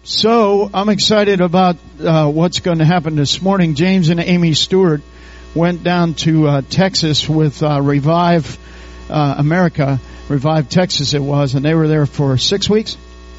So I'm excited about what's going to happen this morning. James and Amy Stewart went down to Texas with Revive America, Revive Texas it was, and they were there for 6 weeks?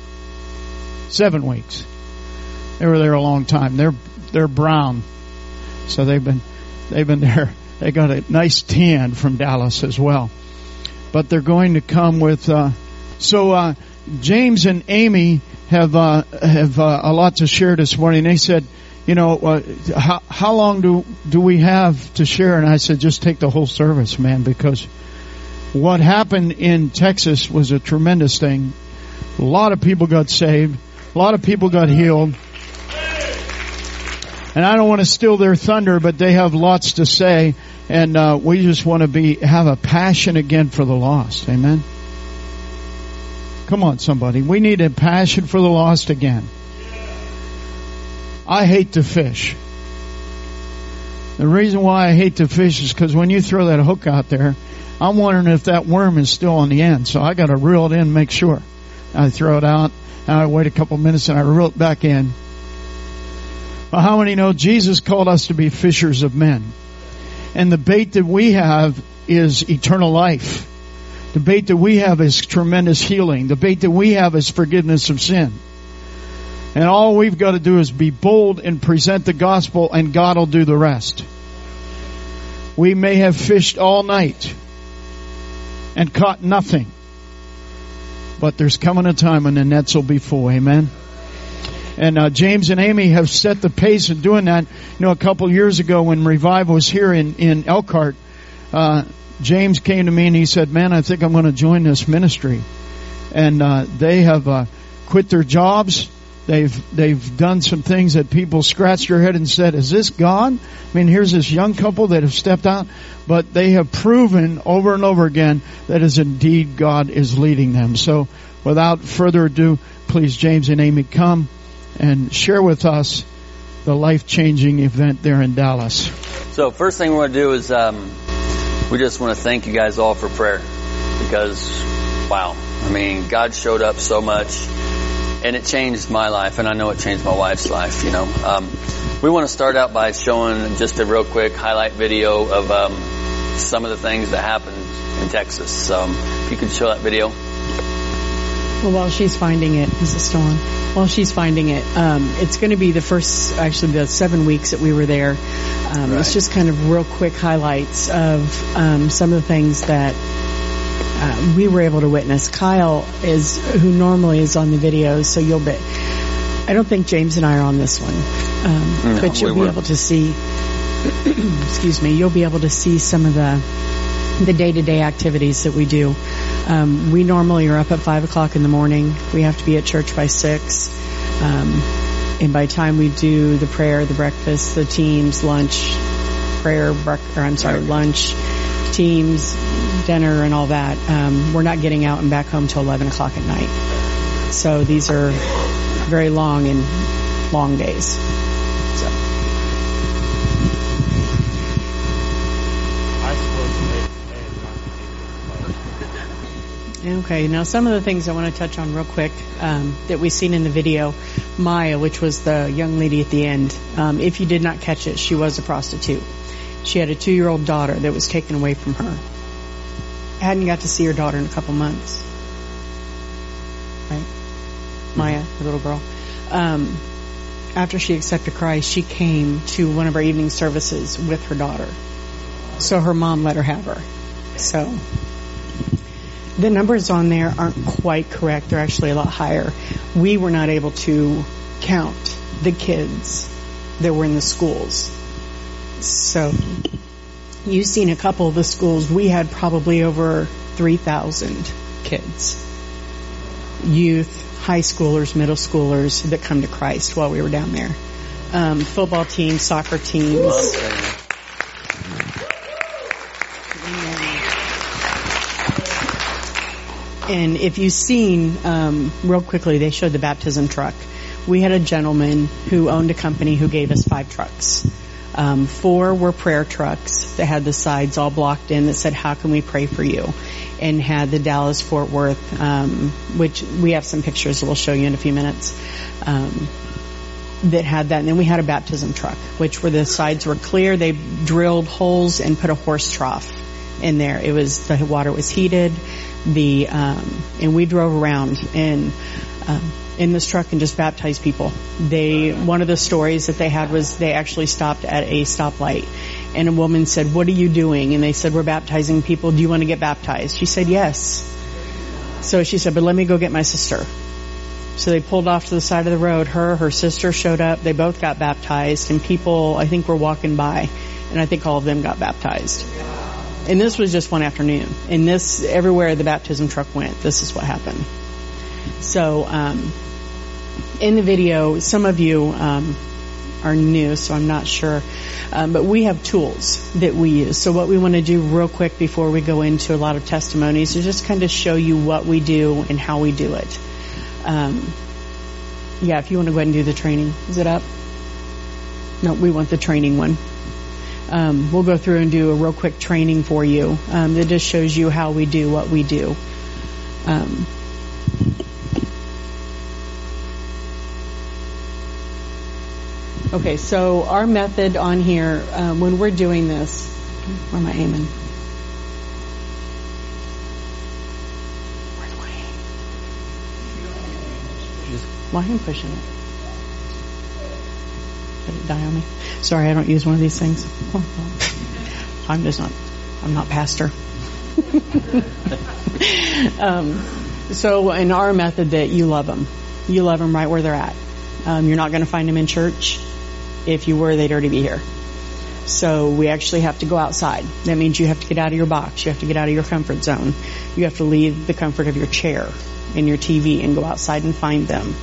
7 weeks. They were there a long time. They're brown, so they've been there. They got a nice tan from Dallas as well. But they're going to come with. So James and Amy have a lot to share this morning. They said, how long do we have to share? And I said, just take the whole service, man, because what happened in Texas was a tremendous thing. A lot of people got saved. A lot of people got healed. And I don't want to steal their thunder, but they have lots to say. And we just want to have a passion again for the lost. Amen? Come on, somebody. We need a passion for the lost again. I hate to fish. The reason why I hate to fish is because when you throw that hook out there, I'm wondering if that worm is still on the end. So I got to reel it in and make sure. I throw it out, and I wait a couple minutes, and I reel it back in. Well, how many know Jesus called us to be fishers of men? And the bait that we have is eternal life. The bait that we have is tremendous healing. The bait that we have is forgiveness of sin. And all we've got to do is be bold and present the gospel, and God will do the rest. We may have fished all night and caught nothing, but there's coming a time when the nets will be full. Amen. And James and Amy have set the pace in doing that. A couple years ago when Revive was here in Elkhart, James came to me and he said, man, I think I'm going to join this ministry. And they have quit their jobs. They've done some things that people scratched their head and said, is this God? I mean, here's this young couple that have stepped out, but they have proven over and over again that is indeed God is leading them. So without further ado, please, James and Amy, come and share with us the life-changing event there in Dallas. So first thing we're going to do is we just want to thank you guys all for prayer, because, wow, I mean, God showed up so much, and it changed my life, and I know it changed my wife's life, We want to start out by showing just a real quick highlight video of some of the things that happened in Texas. If you could show that video. Well, while she's finding it, this is still on. While she's finding it, it's going to be the 7 weeks that we were there. Right. It's just kind of real quick highlights of some of the things that we were able to witness. Kyle who normally is on the videos, so I don't think James and I are on this one, but you'll be able to see. Excuse me. You'll be able to see some of the day-to-day activities that we do. We normally are up at 5 o'clock in the morning. We have to be at church by 6. And by the time we do the prayer, the breakfast, the teams, lunch, lunch, teams, dinner, and all that, we're not getting out and back home till 11 o'clock at night. So these are very long days. Okay, now some of the things I want to touch on real quick that we've seen in the video. Maya, which was the young lady at the end, if you did not catch it, she was a prostitute. She had a 2-year-old daughter that was taken away from her. Hadn't got to see her daughter in a couple months. Right? Maya, the little girl. After she accepted Christ, she came to one of our evening services with her daughter. So her mom let her have her. So the numbers on there aren't quite correct. They're actually a lot higher. We were not able to count the kids that were in the schools. So you've seen a couple of the schools. We had probably over 3,000 kids, youth, high schoolers, middle schoolers that come to Christ while we were down there. Football teams, soccer teams. And if you've seen, real quickly, they showed the baptism truck. We had a gentleman who owned a company who gave us 5 trucks. 4 were prayer trucks that had the sides all blocked in that said, "How can we pray for you?" And had the Dallas-Fort Worth, which we have some pictures that we'll show you in a few minutes, that had that. And then we had a baptism truck, which where the sides were clear. They drilled holes and put a horse trough in there. The water was heated. And we drove around and in this truck and just baptized people. One of the stories that they had was they actually stopped at a stoplight and a woman said, "What are you doing?" And they said, "We're baptizing people. Do you want to get baptized?" She said, "Yes." So she said, "But let me go get my sister." So they pulled off to the side of the road. Her sister showed up. They both got baptized, and people, I think, were walking by, and I think all of them got baptized. And this was just one afternoon. And everywhere the baptism truck went, this is what happened. So, in the video, some of you are new, so I'm not sure. But we have tools that we use. So what we want to do real quick before we go into a lot of testimonies is just kind of show you what we do and how we do it. If you want to go ahead and do the training. Is it up? No, we want the training one. We'll go through and do a real quick training for you that just shows you how we do what we do. Okay, so our method on here, when we're doing this, where am I aiming? Where do I aim? Why am I pushing it? Did it die on me? Sorry, I don't use one of these things. I'm not pastor. So in our method that you love them. You love them right where they're at. You're not going to find them in church. If you were, they'd already be here. So we actually have to go outside. That means you have to get out of your box. You have to get out of your comfort zone. You have to leave the comfort of your chair and your TV and go outside and find them.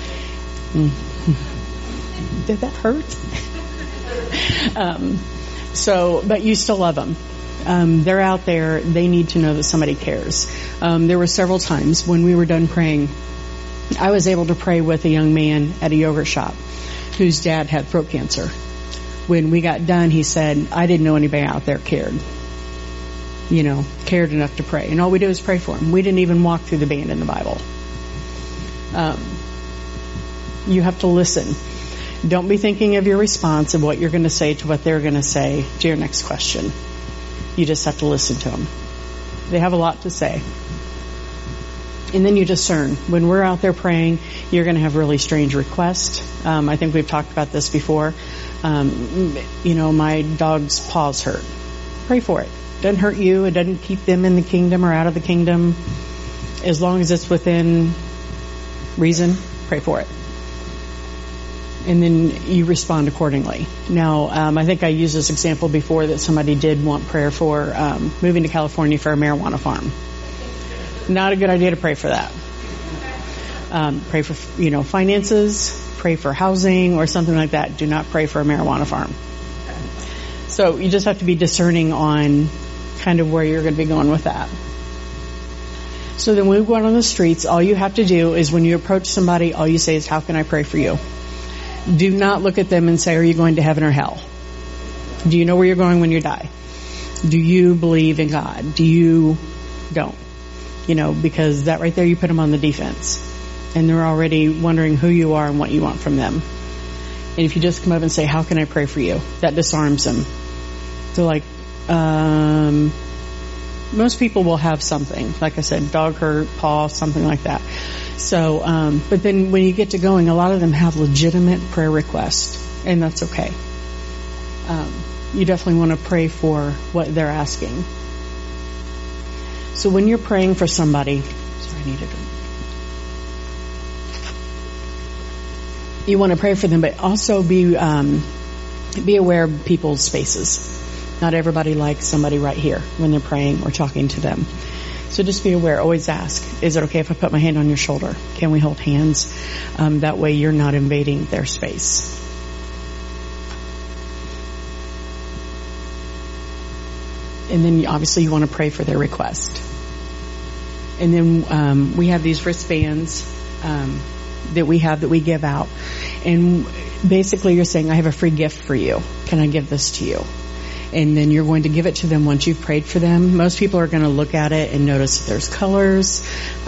Did that hurt? But you still love them. They're out there. They need to know that somebody cares. There were several times when we were done praying, I was able to pray with a young man at a yogurt shop whose dad had throat cancer. When we got done, he said, "I didn't know anybody out there cared enough to pray." And all we did was pray for him. We didn't even walk through the band in the Bible. You have to listen. Don't be thinking of your response of what you're going to say to what they're going to say to your next question. You just have to listen to them. They have a lot to say. And then you discern. When we're out there praying, you're going to have really strange requests. I think we've talked about this before. My dog's paws hurt. Pray for it. It doesn't hurt you. It doesn't keep them in the kingdom or out of the kingdom. As long as it's within reason, pray for it. And then you respond accordingly. Now, I think I used this example before that somebody did want prayer for moving to California for a marijuana farm. Not a good idea to pray for that. Pray for, finances, pray for housing or something like that. Do not pray for a marijuana farm. So you just have to be discerning on kind of where you're going to be going with that. So then when we go out on the streets, all you have to do is when you approach somebody, all you say is, "How can I pray for you?" Do not look at them and say, "Are you going to heaven or hell? Do you know where you're going when you die? Do you believe in God? Do you don't?" Because that right there, you put them on the defense. And they're already wondering who you are and what you want from them. And if you just come up and say, "How can I pray for you?" that disarms them. They're like, most people will have something. Like I said, dog hurt, paw, something like that. So, but then when you get to going, a lot of them have legitimate prayer requests. And that's okay. You definitely want to pray for what they're asking. So when you're praying for somebody, you want to pray for them, but also be aware of people's spaces. Not everybody likes somebody right here when they're praying or talking to them. So just be aware. Always ask, "Is it okay if I put my hand on your shoulder? Can we hold hands?" That way you're not invading their space. And then obviously you want to pray for their request. And then we have these wristbands that we give out. And basically you're saying, I have a free gift for you. Can I give this to you? And then you're going to give it to them once you've prayed for them. Most people are going to look at it and notice that there's colors.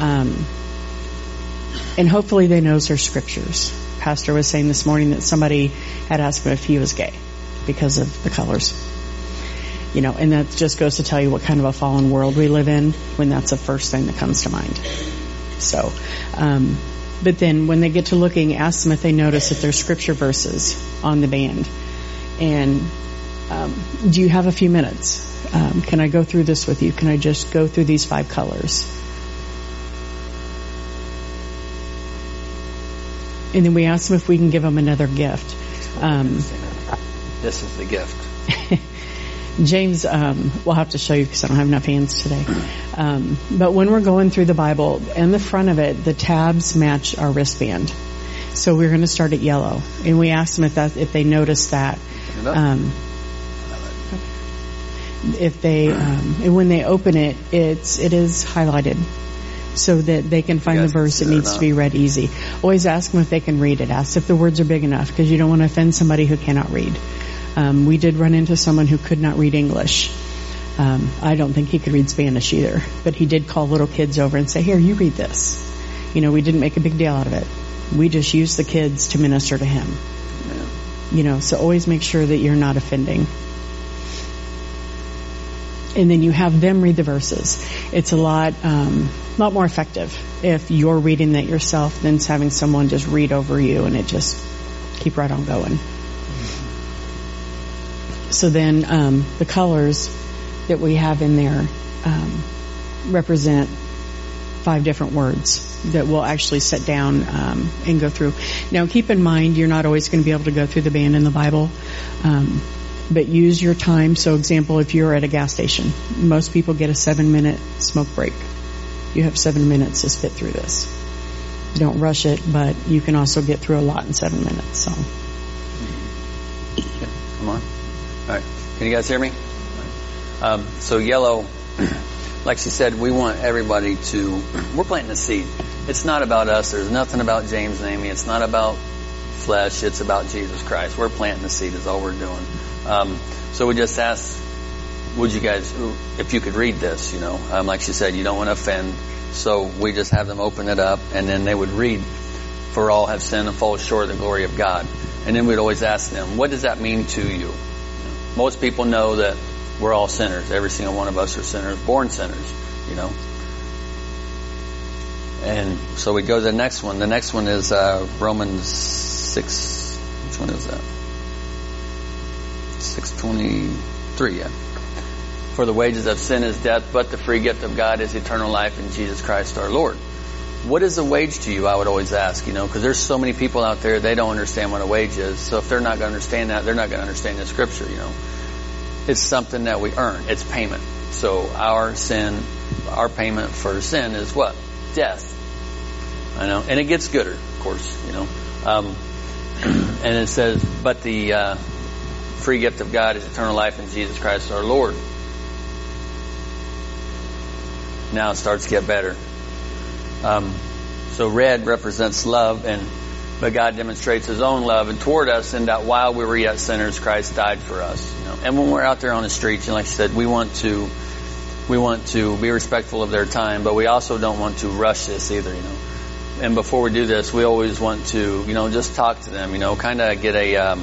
And hopefully they know their scriptures. Pastor was saying this morning that somebody had asked him if he was gay because of the colors. You know, and that just goes to tell you what kind of a fallen world we live in when that's the first thing that comes to mind. So, but then when they get to looking, ask them if they notice that there's scripture verses on the band. And do you have a few minutes? Can I go through this with you? Can I just go through these 5 colors? And then we ask them if we can give them another gift. This is the gift. James, we'll have to show you because I don't have enough hands today. But when we're going through the Bible, in the front of it, the tabs match our wristband. So we're going to start at yellow. And we ask them if they notice that. If they, and when they open it, it is highlighted so that they can find the verse that needs to be read easy. Always ask them if they can read it. Ask if the words are big enough because you don't want to offend somebody who cannot read. We did run into someone who could not read English. I don't think he could read Spanish either, but he did call little kids over and say, here, you read this. You know, we didn't make a big deal out of it. We just used the kids to minister to him. Yeah. You know, so always make sure that you're not offending. And then you have them read the verses. It's a lot more effective if you're reading that yourself than having someone just read over you and it just keep right on going. So then the colors that we have in there represent 5 different words that we'll actually sit down and go through. Now, keep in mind, you're not always going to be able to go through the band in the Bible, but use your time. So, example, if you're at a gas station, most people get a 7-minute smoke break. You have 7 minutes to spit through this. Don't rush it, but you can also get through a lot in 7 minutes. So, okay, come on. All right. Can you guys hear me? So yellow, like she said, we want everybody to, we're planting a seed. It's not about us. There's nothing about James and Amy. It's not about flesh. It's about Jesus Christ. We're planting a seed is all we're doing. So we just asked, would you guys, if you could read this, you know, like she said, you don't want to offend. So we just have them open it up and then they would read, for all have sinned and fall short of the glory of God. And then we'd always ask them, what does that mean to you? Most people know that we're all sinners. Every single one of us are sinners, born sinners, you know. And so we go to the next one. The next one is Romans 6. Which one is that? 6:23, yeah. For the wages of sin is death, but the free gift of God is eternal life in Jesus Christ our Lord. What is a wage to you? I would always ask, you know, because there's so many people out there, they don't understand what a wage is. So if they're not going to understand that, they're not going to understand the scripture, you know. It's something that we earn. It's payment. So our payment for sin is what? Death. I know. And it gets gooder, of course, you know. And it says, but the free gift of God is eternal life in Jesus Christ our Lord. Now it starts to get better. So red represents love, but God demonstrates His own love and toward us in that while we were yet sinners, Christ died for us. You know? And when we're out there on the streets, and like I said, we want to be respectful of their time, but we also don't want to rush this either. You know. And before we do this, we always want to, you know, just talk to them. You know, kind of get a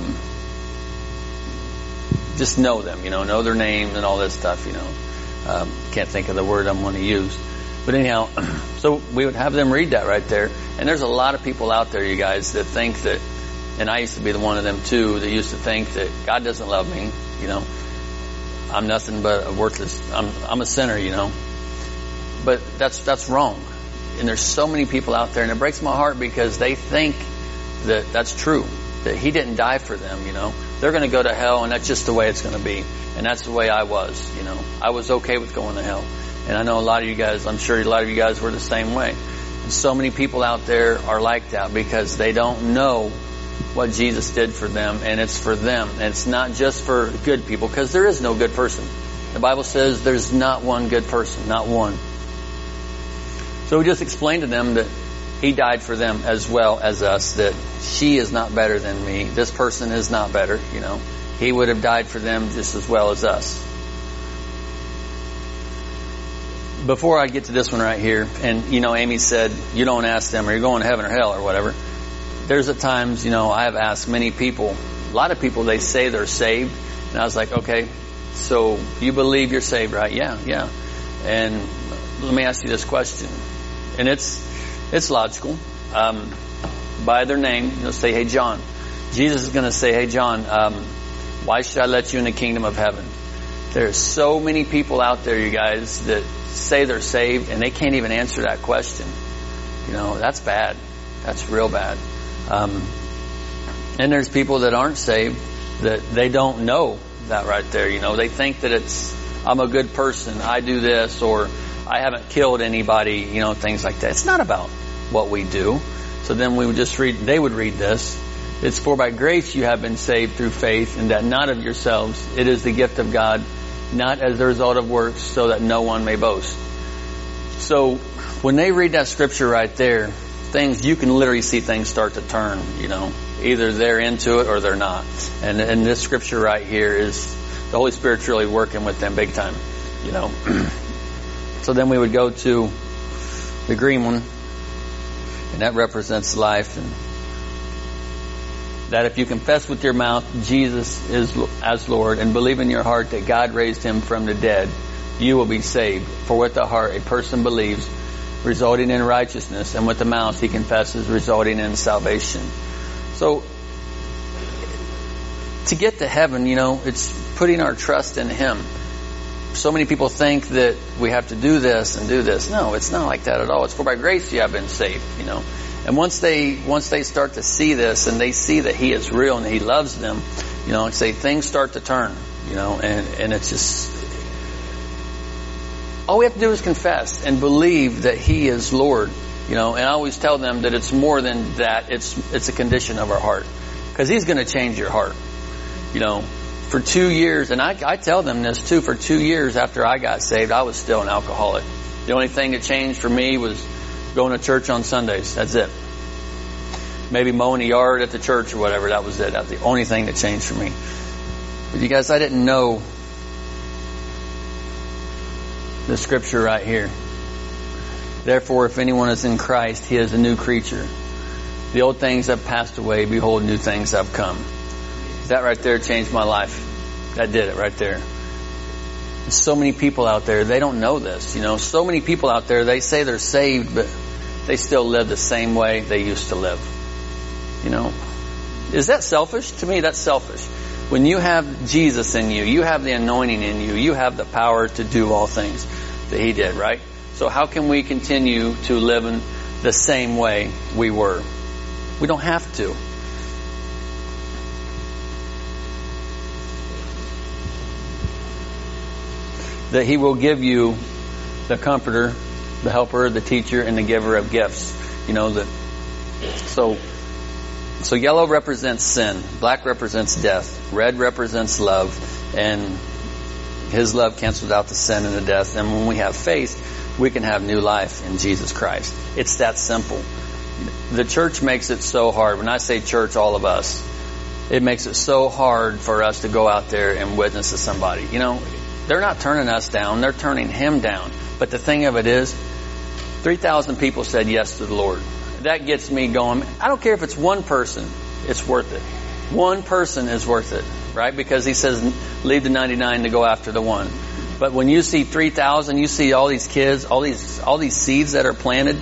just know them. You know their names and all this stuff. You know, can't think of the word I'm going to use. But anyhow, so we would have them read that right there. And there's a lot of people out there, you guys, that think that, and I used to be one of them too, that used to think that God doesn't love me, you know. I'm nothing but a worthless, I'm a sinner, you know. But that's wrong. And there's so many people out there, and it breaks my heart because they think that that's true, that He didn't die for them, you know. They're going to go to hell, and that's just the way it's going to be. And that's the way I was, you know. I was okay with going to hell. And I know a lot of you guys, I'm sure a lot of you guys were the same way. And so many people out there are like that because they don't know what Jesus did for them, and it's for them. And it's not just for good people, because there is no good person. The Bible says there's not one good person, not one. So we just explained to them that He died for them as well as us, that she is not better than me. This person is not better, He would have died for them just as well as us. Before I get to this one right here, and Amy said, you don't ask them, are you going to heaven or hell or whatever. There's at times, I have asked many people, a lot of people, they say they're saved. And I was like, okay, so you believe you're saved, right? Yeah. And let me ask you this question. And it's logical. By their name, they'll say, hey, John. Jesus is going to say, hey, John, why should I let you in the kingdom of heaven? There's so many people out there, you guys, that say they're saved and they can't even answer that question. That's bad. That's real bad. And there's people that aren't saved that they don't know that right there. They think that I'm a good person. I do this, or I haven't killed anybody, things like that. It's not about what we do. So then we would just they would read this. It's for by grace you have been saved through faith, and that not of yourselves. It is the gift of God, not as the result of works, so that no one may boast. So when they read that scripture right there, you can literally see things start to turn, Either they're into it or they're not. And this scripture right here is the Holy Spirit's really working with them big time, So then we would go to the green one, and that represents life. And that if you confess with your mouth Jesus is as Lord and believe in your heart that God raised him from the dead, you will be saved. For with the heart a person believes, resulting in righteousness, and with the mouth he confesses, resulting in salvation. So, to get to heaven, it's putting our trust in Him. So many people think that we have to do this and do this. No, it's not like that at all. It's for by grace you have been saved, And once they start to see this and they see that He is real and He loves them, things start to turn, and it's just, all we have to do is confess and believe that He is Lord, and I always tell them that it's more than that. It's a condition of our heart, because He's going to change your heart, For 2 years, and I tell them this too, for 2 years after I got saved, I was still an alcoholic. The only thing that changed for me was going to church on Sundays. That's it. Maybe mowing the yard at the church or whatever. That was it. That's the only thing that changed for me. But you guys, I didn't know the scripture right here. Therefore, if anyone is in Christ, he is a new creature. The old things have passed away. Behold, new things have come. That right there changed my life. That did it right there. There's so many people out there, they don't know this. So many people out there, they say they're saved, but they still live the same way they used to live. Is that selfish? To me, that's selfish. When you have Jesus in you, you have the anointing in you, you have the power to do all things that He did, right? So how can we continue to live in the same way we were? We don't have to. That He will give you the Comforter, the Helper, the Teacher, and the Giver of gifts. So yellow represents sin, black represents death, red represents love, and His love cancels out the sin and the death. And when we have faith, we can have new life in Jesus Christ. It's that simple. The church makes it so hard. When I say church, all of us, it makes it so hard for us to go out there and witness to somebody. They're not turning us down. They're turning Him down. But the thing of it is, 3,000 people said yes to the Lord. That gets me going. I don't care if it's one person. It's worth it. One person is worth it, right? Because He says, leave the 99 to go after the one. But when you see 3,000, you see all these kids, all these seeds that are planted,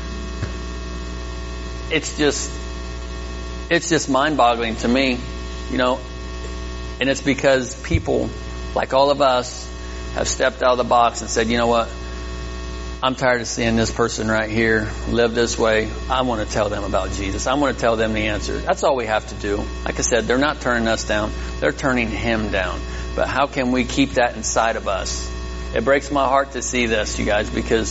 it's just mind-boggling to me, and it's because people, like all of us, have stepped out of the box and said, you know what? I'm tired of seeing this person right here live this way. I want to tell them about Jesus. I want to tell them the answer. That's all we have to do. Like I said, they're not turning us down. They're turning Him down. But how can we keep that inside of us? It breaks my heart to see this, you guys, because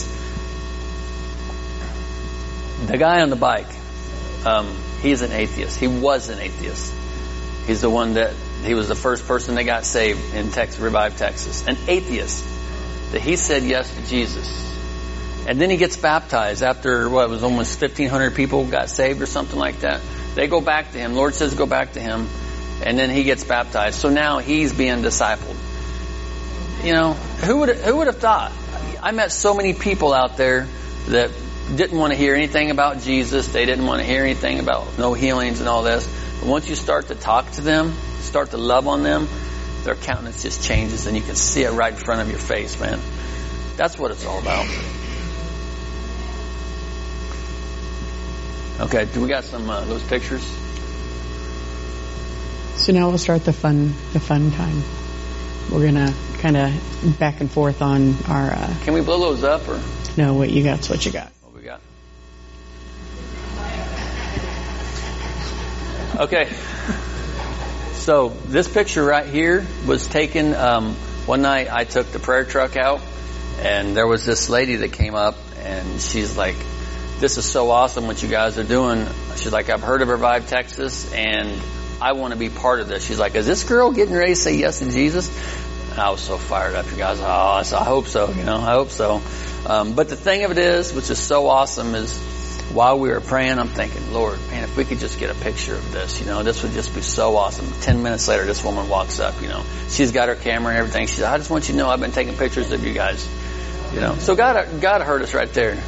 the guy on the bike, he's an atheist. He was an atheist. He's the one he was the first person that got saved in Revive, Texas. An atheist. That he said yes to Jesus. And then he gets baptized after, what, it was almost 1,500 people got saved or something like that. They go back to him. Lord says go back to him. And then he gets baptized. So now he's being discipled. You know, who would have thought? I met so many people out there that didn't want to hear anything about Jesus. They didn't want to hear anything about no healings and all this. But once you start to talk to them, start to love on them, their countenance just changes and you can see it right in front of your face, man. That's what it's all about. Okay, do we got some those pictures? So now we'll start the fun time. We're gonna kind of back and forth on our. Can we blow those up or? No, what you got's what you got. What we got? Okay. So this picture right here was taken one night. I took the prayer truck out, and there was this lady that came up, and she's like, "This is so awesome what you guys are doing." She's like, "I've heard of Revive Texas, and I want to be part of this." She's like, "Is this girl getting ready to say yes to Jesus?" And I was so fired up, you guys. Oh, I hope so, I hope so. But the thing of it is, which is so awesome, is while we were praying, I'm thinking, Lord, man, if we could just get a picture of this, this would just be so awesome. 10 minutes later, this woman walks up, She's got her camera and everything. She said, "I just want you to know I've been taking pictures of you guys." So God heard us right there.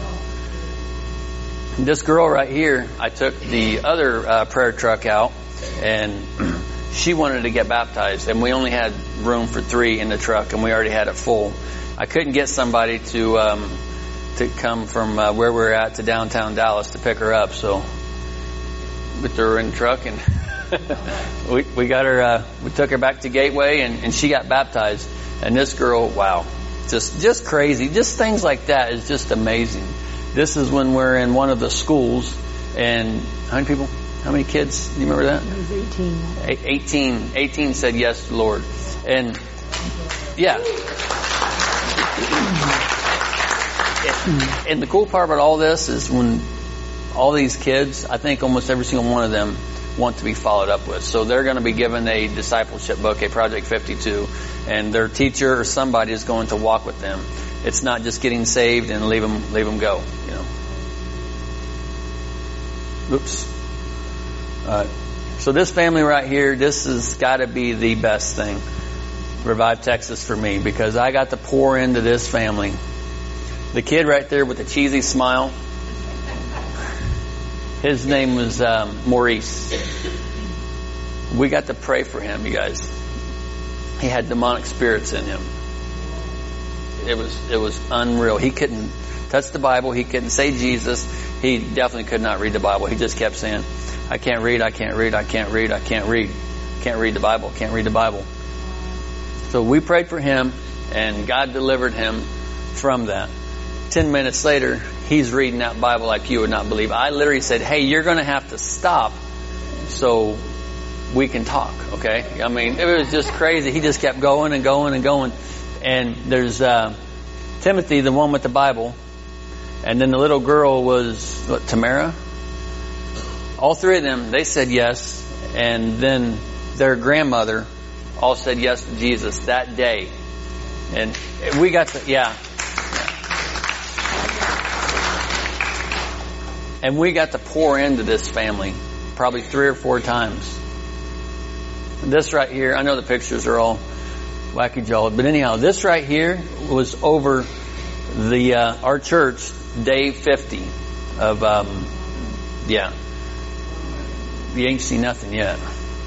This girl right here, I took the other prayer truck out, and she wanted to get baptized, and we only had room for 3 in the truck, and we already had it full. I couldn't get somebody to come from where we're at to downtown Dallas to pick her up, so we threw her in the truck, and we got her. We took her back to Gateway, and she got baptized. And this girl, wow, just crazy. Just things like that is just amazing. This is when we're in one of the schools, and how many people? How many kids? Do you remember that? It was 18. 18 said yes to the Lord. And, yeah. And the cool part about all this is when all these kids, I think almost every single one of them want to be followed up with. So they're going to be given a discipleship book, a Project 52, and their teacher or somebody is going to walk with them. It's not just getting saved and leave them go, Oops. So this family right here, this has got to be the best thing, Revive Texas, for me, because I got to pour into this family. The kid right there with the cheesy smile, his name was Maurice. We got to pray for him, you guys. He had demonic spirits in him. It was unreal. He couldn't touch the Bible. He couldn't say Jesus. He definitely could not read the Bible. He just kept saying, "I can't read, I can't read, I can't read, I can't read. Can't read the Bible, can't read the Bible." So we prayed for him, and God delivered him from that. 10 minutes later, he's reading that Bible like you would not believe. I literally said, "Hey, you're going to have to stop so we can talk," okay? I mean, it was just crazy. He just kept going and going and going. And there's Timothy, the one with the Bible, and then the little girl was, Tamara? All 3 of them, they said yes, and then their grandmother all said yes to Jesus that day. And we got to, and we got to pour into this family probably 3 or 4 times. And this right here, I know the pictures are all wacky-jawed, but anyhow, this right here was over the our church, day 50 of, You ain't seen nothing yet.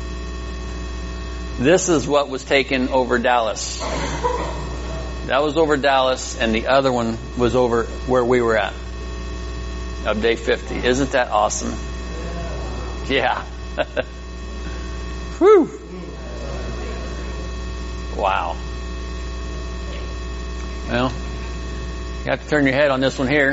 This is what was taken over Dallas. That was over Dallas, and the other one was over where we were at, of day 50. Isn't that awesome? Yeah. Whew. Wow. Well, you have to turn your head on this one here.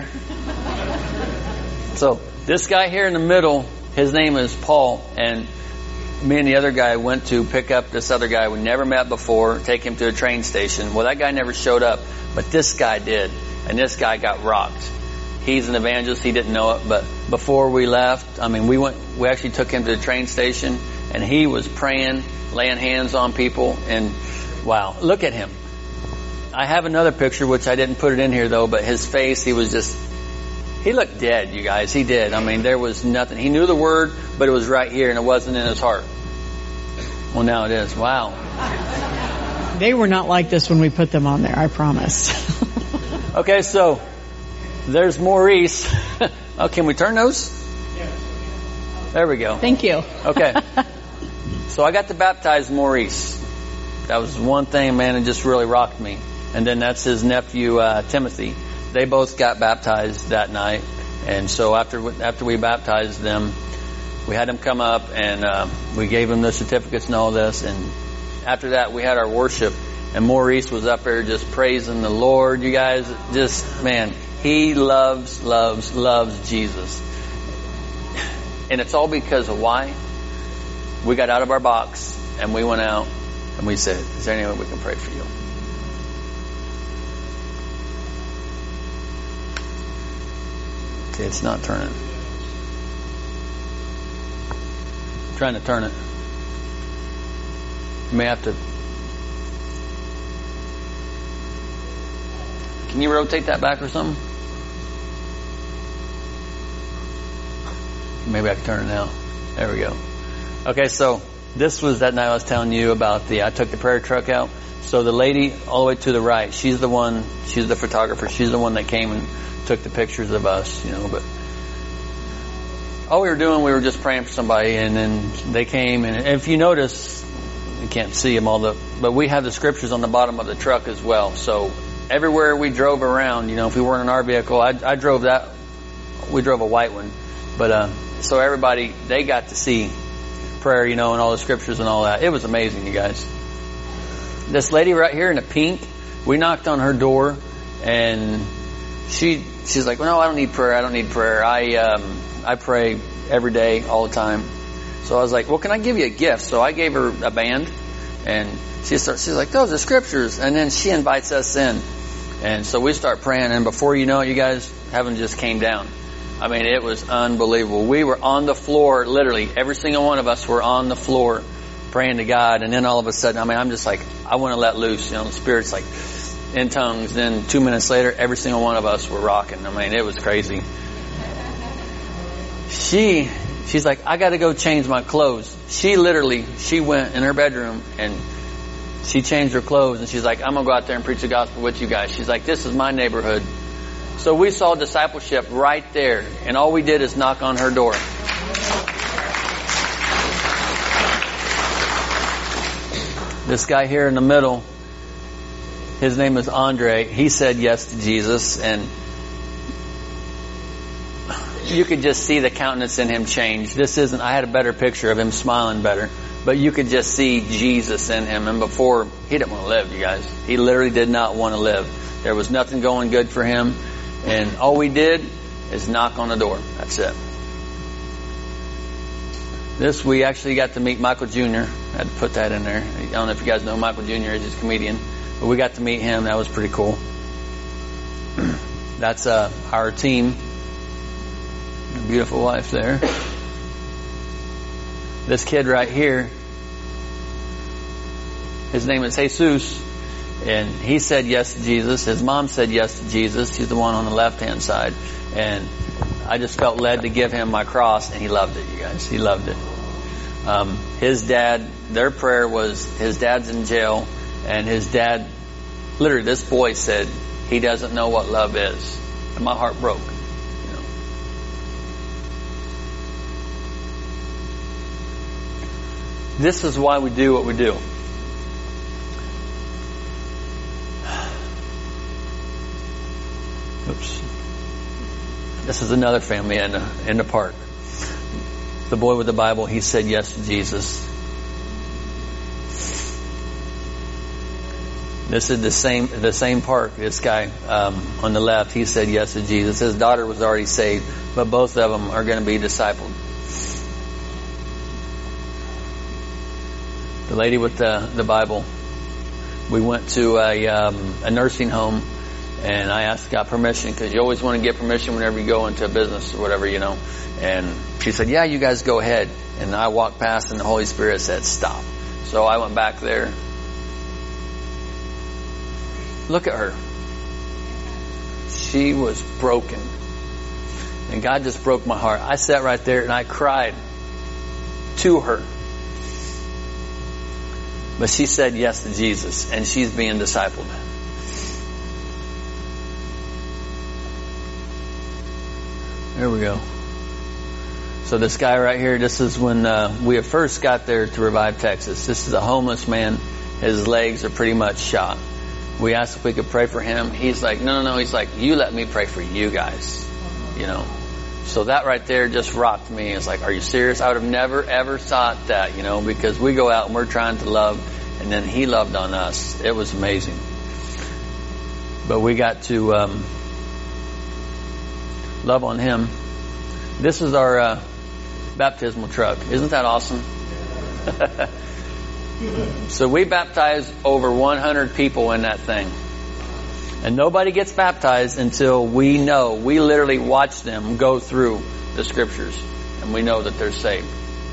So, this guy here in the middle, his name is Paul, and me and the other guy went to pick up this other guy we never met before, take him to a train station. Well, that guy never showed up, but this guy did, and this guy got rocked. He's an evangelist. He didn't know it, but before we left, we actually took him to the train station, and he was praying, laying hands on people, and wow, look at him. I have another picture, which I didn't put it in here though, but his face, he looked dead, you guys. He did. I mean, there was nothing. He knew the word, but it was right here and it wasn't in his heart. Well, now it is. Wow. They were not like this when we put them on there, I promise. Okay, so there's Maurice. Oh, can we turn those? There we go. Thank you. Okay. So I got to baptize Maurice. That was one thing, man, it just really rocked me. And then that's his nephew, Timothy. They both got baptized that night. And so after we baptized them, we had them come up and we gave them the certificates and all this. And after that, we had our worship. And Maurice was up there just praising the Lord. You guys, just, man, he loves Jesus. And it's all because of why? We got out of our box and we went out and we said, is there any way we can pray for you? See, it's not turning. I'm trying to turn it. You may have to. Can you rotate that back or something? Maybe I can turn it now. There we go. Okay, so this was that night I was telling you about I took the prayer truck out. So the lady all the way to the right, she's the photographer. She's the one that came and took the pictures of us, but all we were doing, we were just praying for somebody, and then they came, and if you notice, you can't see them but we have the scriptures on the bottom of the truck as well. So everywhere we drove around, if we weren't in our vehicle, I drove that, we drove a white one, but so everybody, they got to see prayer, and all the scriptures and all that. It was amazing, you guys. This lady right here in the pink, we knocked on her door, and she's like, well, no, I don't need prayer. I pray every day, all the time. So I was like, well, can I give you a gift? So I gave her a band, and she's like, those are scriptures. And then she invites us in. And so we start praying, and before you know it, you guys, heaven just came down. I mean, it was unbelievable. We were on the floor, literally, every single one of us were on the floor praying to God. And then all of a sudden, I'm just like, I want to let loose. The Spirit's like in tongues. Then 2 minutes later, every single one of us were rocking. I mean, it was crazy. She's like, I got to go change my clothes. She went in her bedroom and she changed her clothes, and she's like, I'm going to go out there and preach the gospel with you guys. She's like, this is my neighborhood. So we saw discipleship right there, and all we did is knock on her door. This guy here in the middle, his name is Andre. He said yes to Jesus, and you could just see the countenance in him change. I had a better picture of him smiling better, but you could just see Jesus in him. And before, he didn't want to live, you guys. He literally did not want to live. There was nothing going good for him. And all we did is knock on the door. That's it. We actually got to meet Michael Jr. I had to put that in there. I don't know if you guys know Michael Jr. He's a comedian. But we got to meet him. That was pretty cool. That's our team. A beautiful wife there. This kid right here, his name is Jesus. And he said yes to Jesus. His mom said yes to Jesus. He's the one on the left-hand side. And I just felt led to give him my cross, and he loved it, you guys. He loved it. His dad, their prayer was, his dad's in jail, and his dad, literally this boy said, he doesn't know what love is. And my heart broke. This is why we do what we do. Oops. This is another family in the park. The boy with the Bible, he said yes to Jesus. This is the same park. This guy on the left, he said yes to Jesus. His daughter was already saved, but both of them are going to be discipled. The lady with the Bible, we went to a nursing home. And I asked God permission, because you always want to get permission whenever you go into a business or whatever, And she said, yeah, you guys go ahead. And I walked past and the Holy Spirit said, stop. So I went back there. Look at her. She was broken. And God just broke my heart. I sat right there and I cried to her. But she said yes to Jesus, and she's being discipled. There we go. So this guy right here, this is when we first got there to Revive Texas. This is a homeless man. His legs are pretty much shot. We asked if we could pray for him. He's like, no. He's like, you let me pray for you guys. You know. So that right there just rocked me. It's like, are you serious? I would have never, ever thought that, you know, because we go out and we're trying to love, and then he loved on us. It was amazing. But we got to love on him. This is our baptismal truck. Isn't that awesome? So we baptized over 100 people in that thing. And nobody gets baptized until we know. We literally watch them go through the scriptures. And we know that they're saved.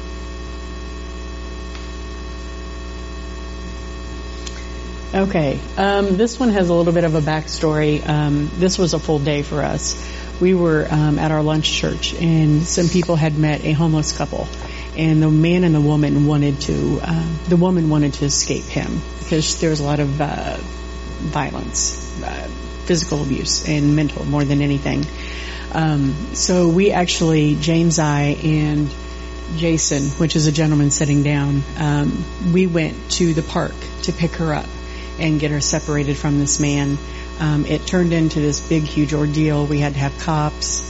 Okay. This one has a little bit of a backstory. This was a full day for us. We were at our lunch church, and some people had met a homeless couple. And the man and the woman wanted to escape him because there was a lot of violence, physical abuse, and mental more than anything. So we actually, James, I, and Jason, which is a gentleman sitting down, we went to the park to pick her up and get her separated from this man. It turned into this big, huge ordeal. We had to have cops.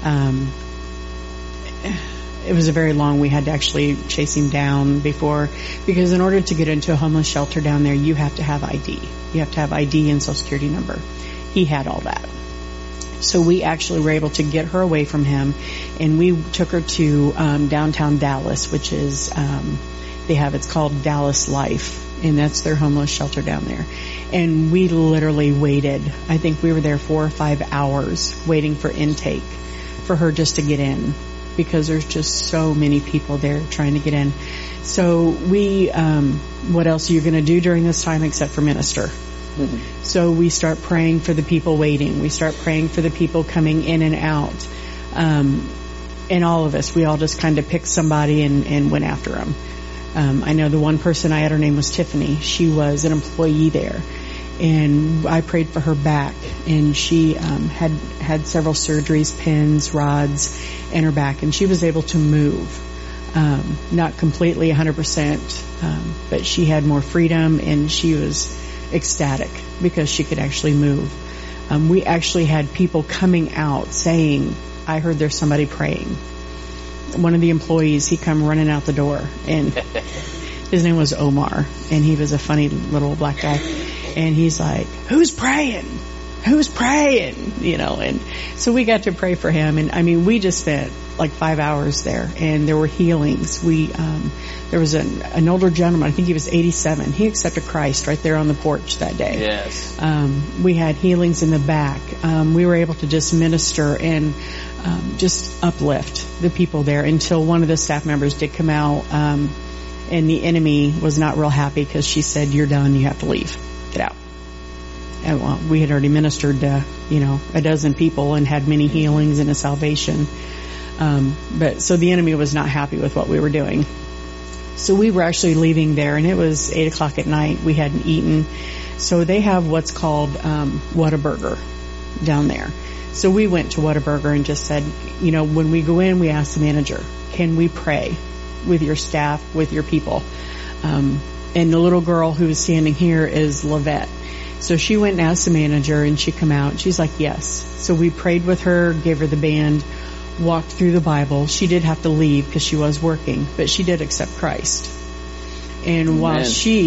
It was a very long, we had to actually chase him down because in order to get into a homeless shelter down there, you have to have ID. You have to have ID and social security number. He had all that. So we actually were able to get her away from him, and we took her to downtown Dallas, which is, it's called Dallas Life, and that's their homeless shelter down there. And we literally waited. I think we were there 4 or 5 hours waiting for intake for her just to get in, because there's just so many people there trying to get in. So we, what else are you going to do during this time except for minister? Mm-hmm. So we start praying for the people waiting. We start praying for the people coming in and out. And all of us, we all just kind of picked somebody and went after them. I know the one person I had, her name was Tiffany. She was an employee there. And I prayed for her back, and she had several surgeries, pins, rods in her back, and she was able to move. Not completely 100%, but she had more freedom, and she was ecstatic because she could actually move. We actually had people coming out saying, I heard there's somebody praying. One of the employees, he come running out the door, and his name was Omar, and he was a funny little black guy. And he's like, who's praying? Who's praying? You know, and so we got to pray for him. And I mean, we just spent like 5 hours there, and there were healings. There was an older gentleman, I think he was 87. He accepted Christ right there on the porch that day. Yes. We had healings in the back. We were able to just minister and just uplift the people there until one of the staff members did come out. And the enemy was not real happy because she said, you're done, you have to leave. Get out. And well, we had already ministered to, a dozen people and had many healings and a salvation. But so the enemy was not happy with what we were doing. So we were actually leaving there, and it was 8:00 at night. We hadn't eaten. So they have what's called Whataburger down there. So we went to Whataburger and just said, when we go in, we ask the manager, can we pray with your staff, with your people? And the little girl who was standing here is Lavette. So she went and asked the manager, and she come out. She's like, yes. So we prayed with her, gave her the band, walked through the Bible. She did have to leave because she was working, but she did accept Christ. And while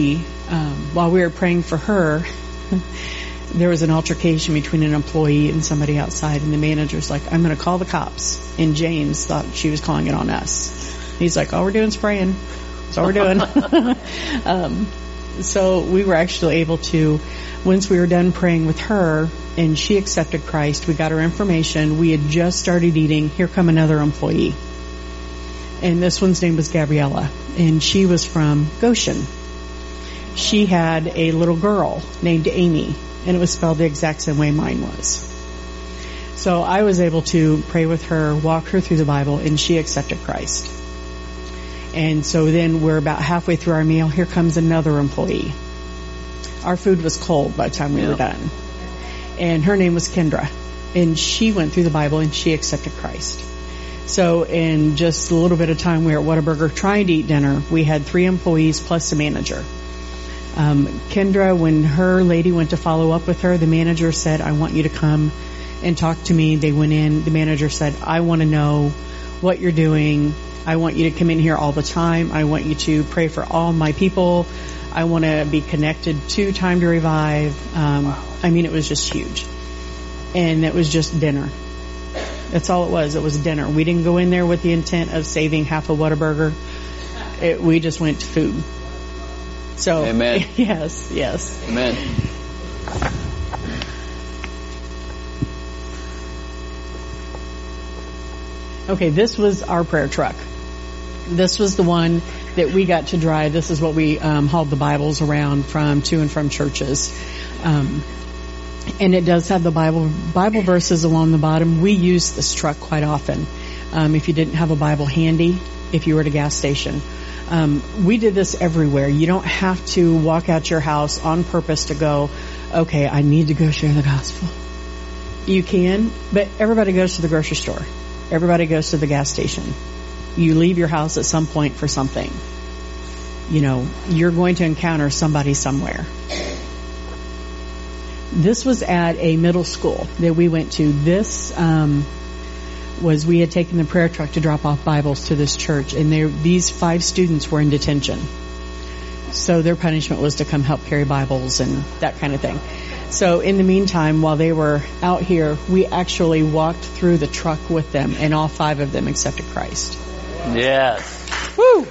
we were praying for her, there was an altercation between an employee and somebody outside, and the manager's like, I'm going to call the cops. And James thought she was calling it on us. He's like, all we're doing is praying. That's all we're doing. So we were actually able to, once we were done praying with her and she accepted Christ, we got her information. We had just started eating. Here come another employee. And this one's name was Gabriella. And she was from Goshen. She had a little girl named Amy. and it was spelled the exact same way mine was. So I was able to pray with her, walk her through the Bible, and she accepted Christ. And so then we're about halfway through our meal. Here comes another employee. Our food was cold by the time we were done. And her name was Kendra. And she went through the Bible and she accepted Christ. So in just a little bit of time, we were at Whataburger trying to eat dinner. We had 3 employees plus the manager. Kendra, when her lady went to follow up with her, the manager said, I want you to come and talk to me. They went in. The manager said, I want to know what you're doing. I want you to come in here all the time. I want you to pray for all my people. I want to be connected to Time to Revive. I mean, it was just huge. And it was just dinner. That's all it was. It was dinner. We didn't go in there with the intent of saving half a Whataburger. We just went to food. So, amen. Yes. Amen. Okay, this was our prayer truck. This was the one that we got to drive. This is what we hauled the Bibles around to and from churches. And it does have the Bible verses along the bottom. We use this truck quite often. If you didn't have a Bible handy, if you were at a gas station. We did this everywhere. You don't have to walk out your house on purpose to go, okay, I need to go share the gospel. You can, but everybody goes to the grocery store. Everybody goes to the gas station. You leave your house at some point for something. You know, you're going to encounter somebody somewhere. This was at a middle school that we went to. This we had taken the prayer truck to drop off Bibles to this church, and these 5 students were in detention. So their punishment was to come help carry Bibles and that kind of thing. So in the meantime, while they were out here, we actually walked through the truck with them, and all 5 of them accepted Christ. Yes. Woo!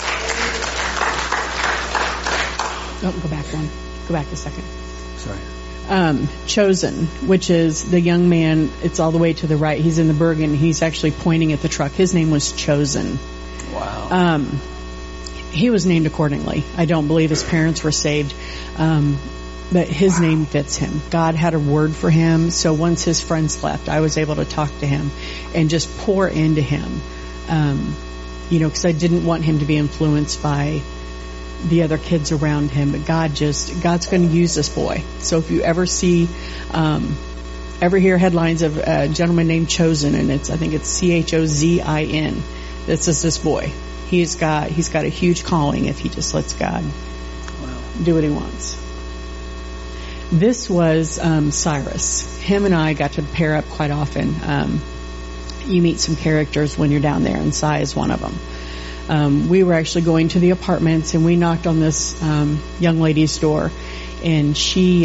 Oh, go back one. Go back a second. Sorry. Chosen, which is the young man, it's all the way to the right. He's in the Bergen. He's actually pointing at the truck. His name was Chosen. Wow. He was named accordingly. I don't believe his parents were saved. But his name fits him. God had a word for him. So once his friends left, I was able to talk to him and just pour into him. Because I didn't want him to be influenced by the other kids around him. But God's going to use this boy. So if you ever ever hear headlines of a gentleman named Chosen, and I think it's Chozin, this is this boy. He's got a huge calling if he just lets God do what he wants. This was Cyrus. Him and I got to pair up quite often. You meet some characters when you're down there, and Cy is one of them. We were actually going to the apartments, and we knocked on this young lady's door, and she,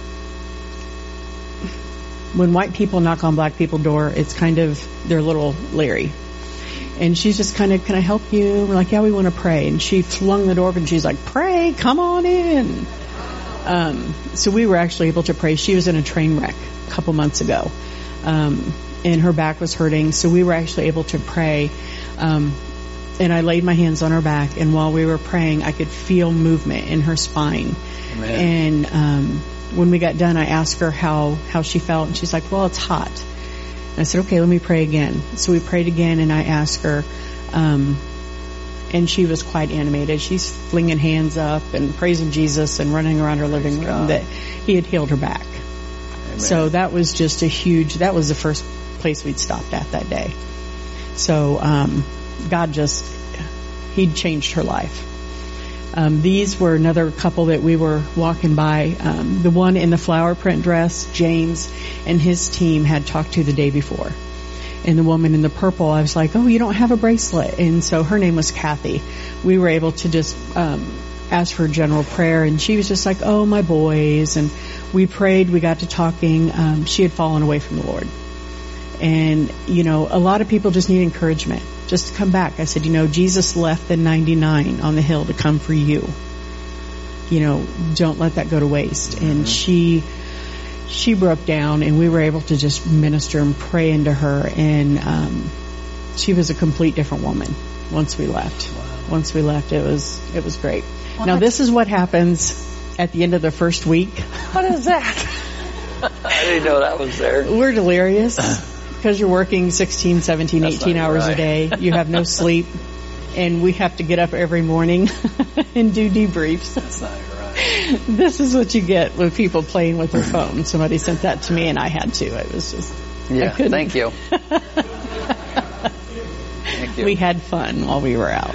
when white people knock on black people's door, it's kind of, they're a little leery. And she's just kind of, can I help you? We're like, yeah, we want to pray. And she flung the door open, and she's like, pray, come on in. So we were actually able to pray. She was in a train wreck a couple months ago, and her back was hurting. So we were actually able to pray. And I laid my hands on her back, and while we were praying, I could feel movement in her spine. Amen. And when we got done, I asked her how she felt, and she's like, well, it's hot. And I said, okay, let me pray again. So we prayed again, and I asked her, and she was quite animated. She's flinging hands up and praising Jesus and running around her living room that he had healed her back. Amen. So that was just that was the first place we'd stopped at that day. So God he'd changed her life. These were another couple that we were walking by. The one in the flower print dress, James, and his team had talked to the day before. And the woman in the purple, I was like, oh, you don't have a bracelet. And so her name was Kathy. We were able to just ask for general prayer, and she was just like, oh, my boys. And we prayed, we got to talking. She had fallen away from the Lord. And, a lot of people just need encouragement, just to come back. I said, Jesus left the 99 on the hill to come for you. Don't let that go to waste. Mm-hmm. And she broke down, and we were able to just minister and pray into her. And she was a complete different woman once we left. Wow. Once we left, it was great. Well, now, this is what happens at the end of the first week. What is that? I didn't know that was there. We're delirious because you're working 16, 17, 18 hours a day. You have no sleep. And we have to get up every morning and do debriefs. That's not right. This is what you get with people playing with their phone. Somebody sent that to me and I had to. It was just... Yeah, thank you. Thank you. We had fun while we were out.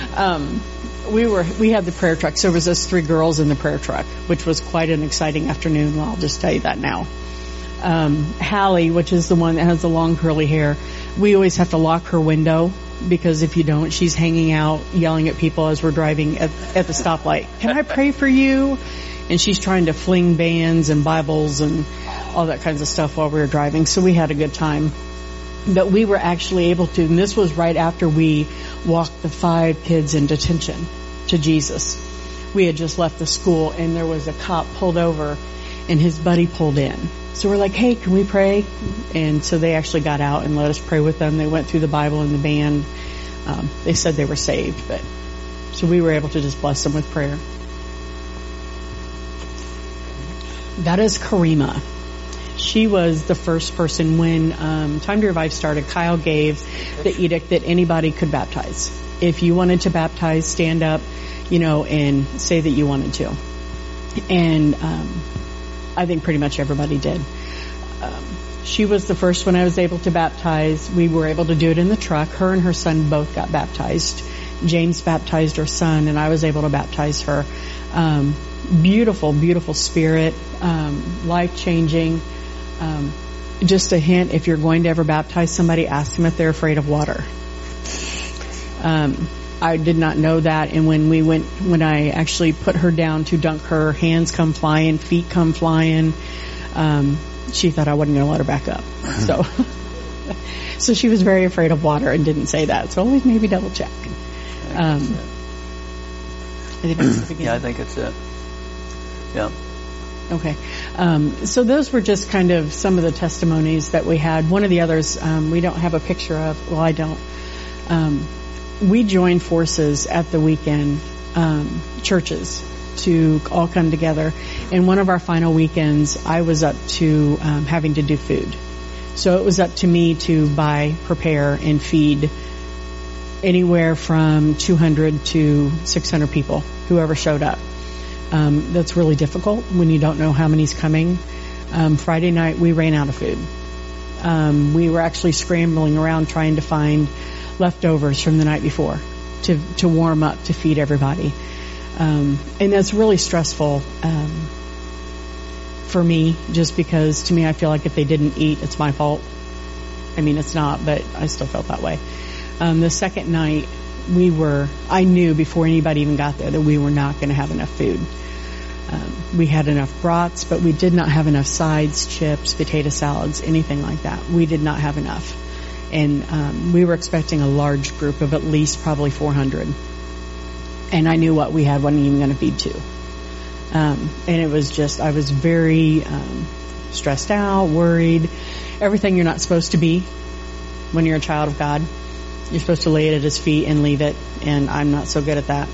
We had the prayer truck. So it was us 3 girls in the prayer truck, which was quite an exciting afternoon. Well, I'll just tell you that now. Hallie, which is the one that has the long curly hair, we always have to lock her window because if you don't, she's hanging out yelling at people as we're driving at the stoplight. Can I pray for you? And she's trying to fling bands and Bibles and all that kinds of stuff while we were driving. So we had a good time. But we were actually able to, and this was right after we walked the 5 kids in detention to Jesus. We had just left the school and there was a cop pulled over and his buddy pulled in. So we're like, hey, can we pray? And so they actually got out and let us pray with them. They went through the Bible and the band. They said they were saved, but so we were able to just bless them with prayer. That is Karima. She was the first person when Time to Revive started. Kyle gave the edict that anybody could baptize. If you wanted to baptize, stand up, and say that you wanted to. And I think pretty much everybody did. She was the first one I was able to baptize. We were able to do it in the truck. Her and her son both got baptized. James baptized her son, and I was able to baptize her. Beautiful, beautiful spirit, life-changing. Just a hint, if you're going to ever baptize somebody, ask them if they're afraid of water. I did not know that, and when I actually put her down to dunk her, hands come flying, feet come flying. She thought I wasn't going to let her back up. So she was very afraid of water and didn't say that. So always maybe double check. I think it's it. Yeah. Okay. So those were just kind of some of the testimonies that we had. One of the others, we don't have a picture of. Well, I don't. We joined forces at the weekend, churches to all come together. And one of our final weekends, I was up to having to do food. So it was up to me to buy, prepare, and feed anywhere from 200 to 600 people, whoever showed up. That's really difficult when you don't know how many's coming. Friday night, we ran out of food. We were actually scrambling around trying to find leftovers from the night before to warm up to feed everybody. And that's really stressful for me, just because to me I feel like if they didn't eat, it's my fault. I mean, it's not, but I still felt that way. The second night, I knew before anybody even got there that we were not going to have enough food. We had enough brats, but we did not have enough sides, chips, potato salads, anything like that. We did not have enough. And we were expecting a large group of at least probably 400. And I knew what we had wasn't even going to feed to. And it was just, I was very stressed out, worried, everything you're not supposed to be when you're a child of God. You're supposed to lay it at His feet and leave it, and I'm not so good at that.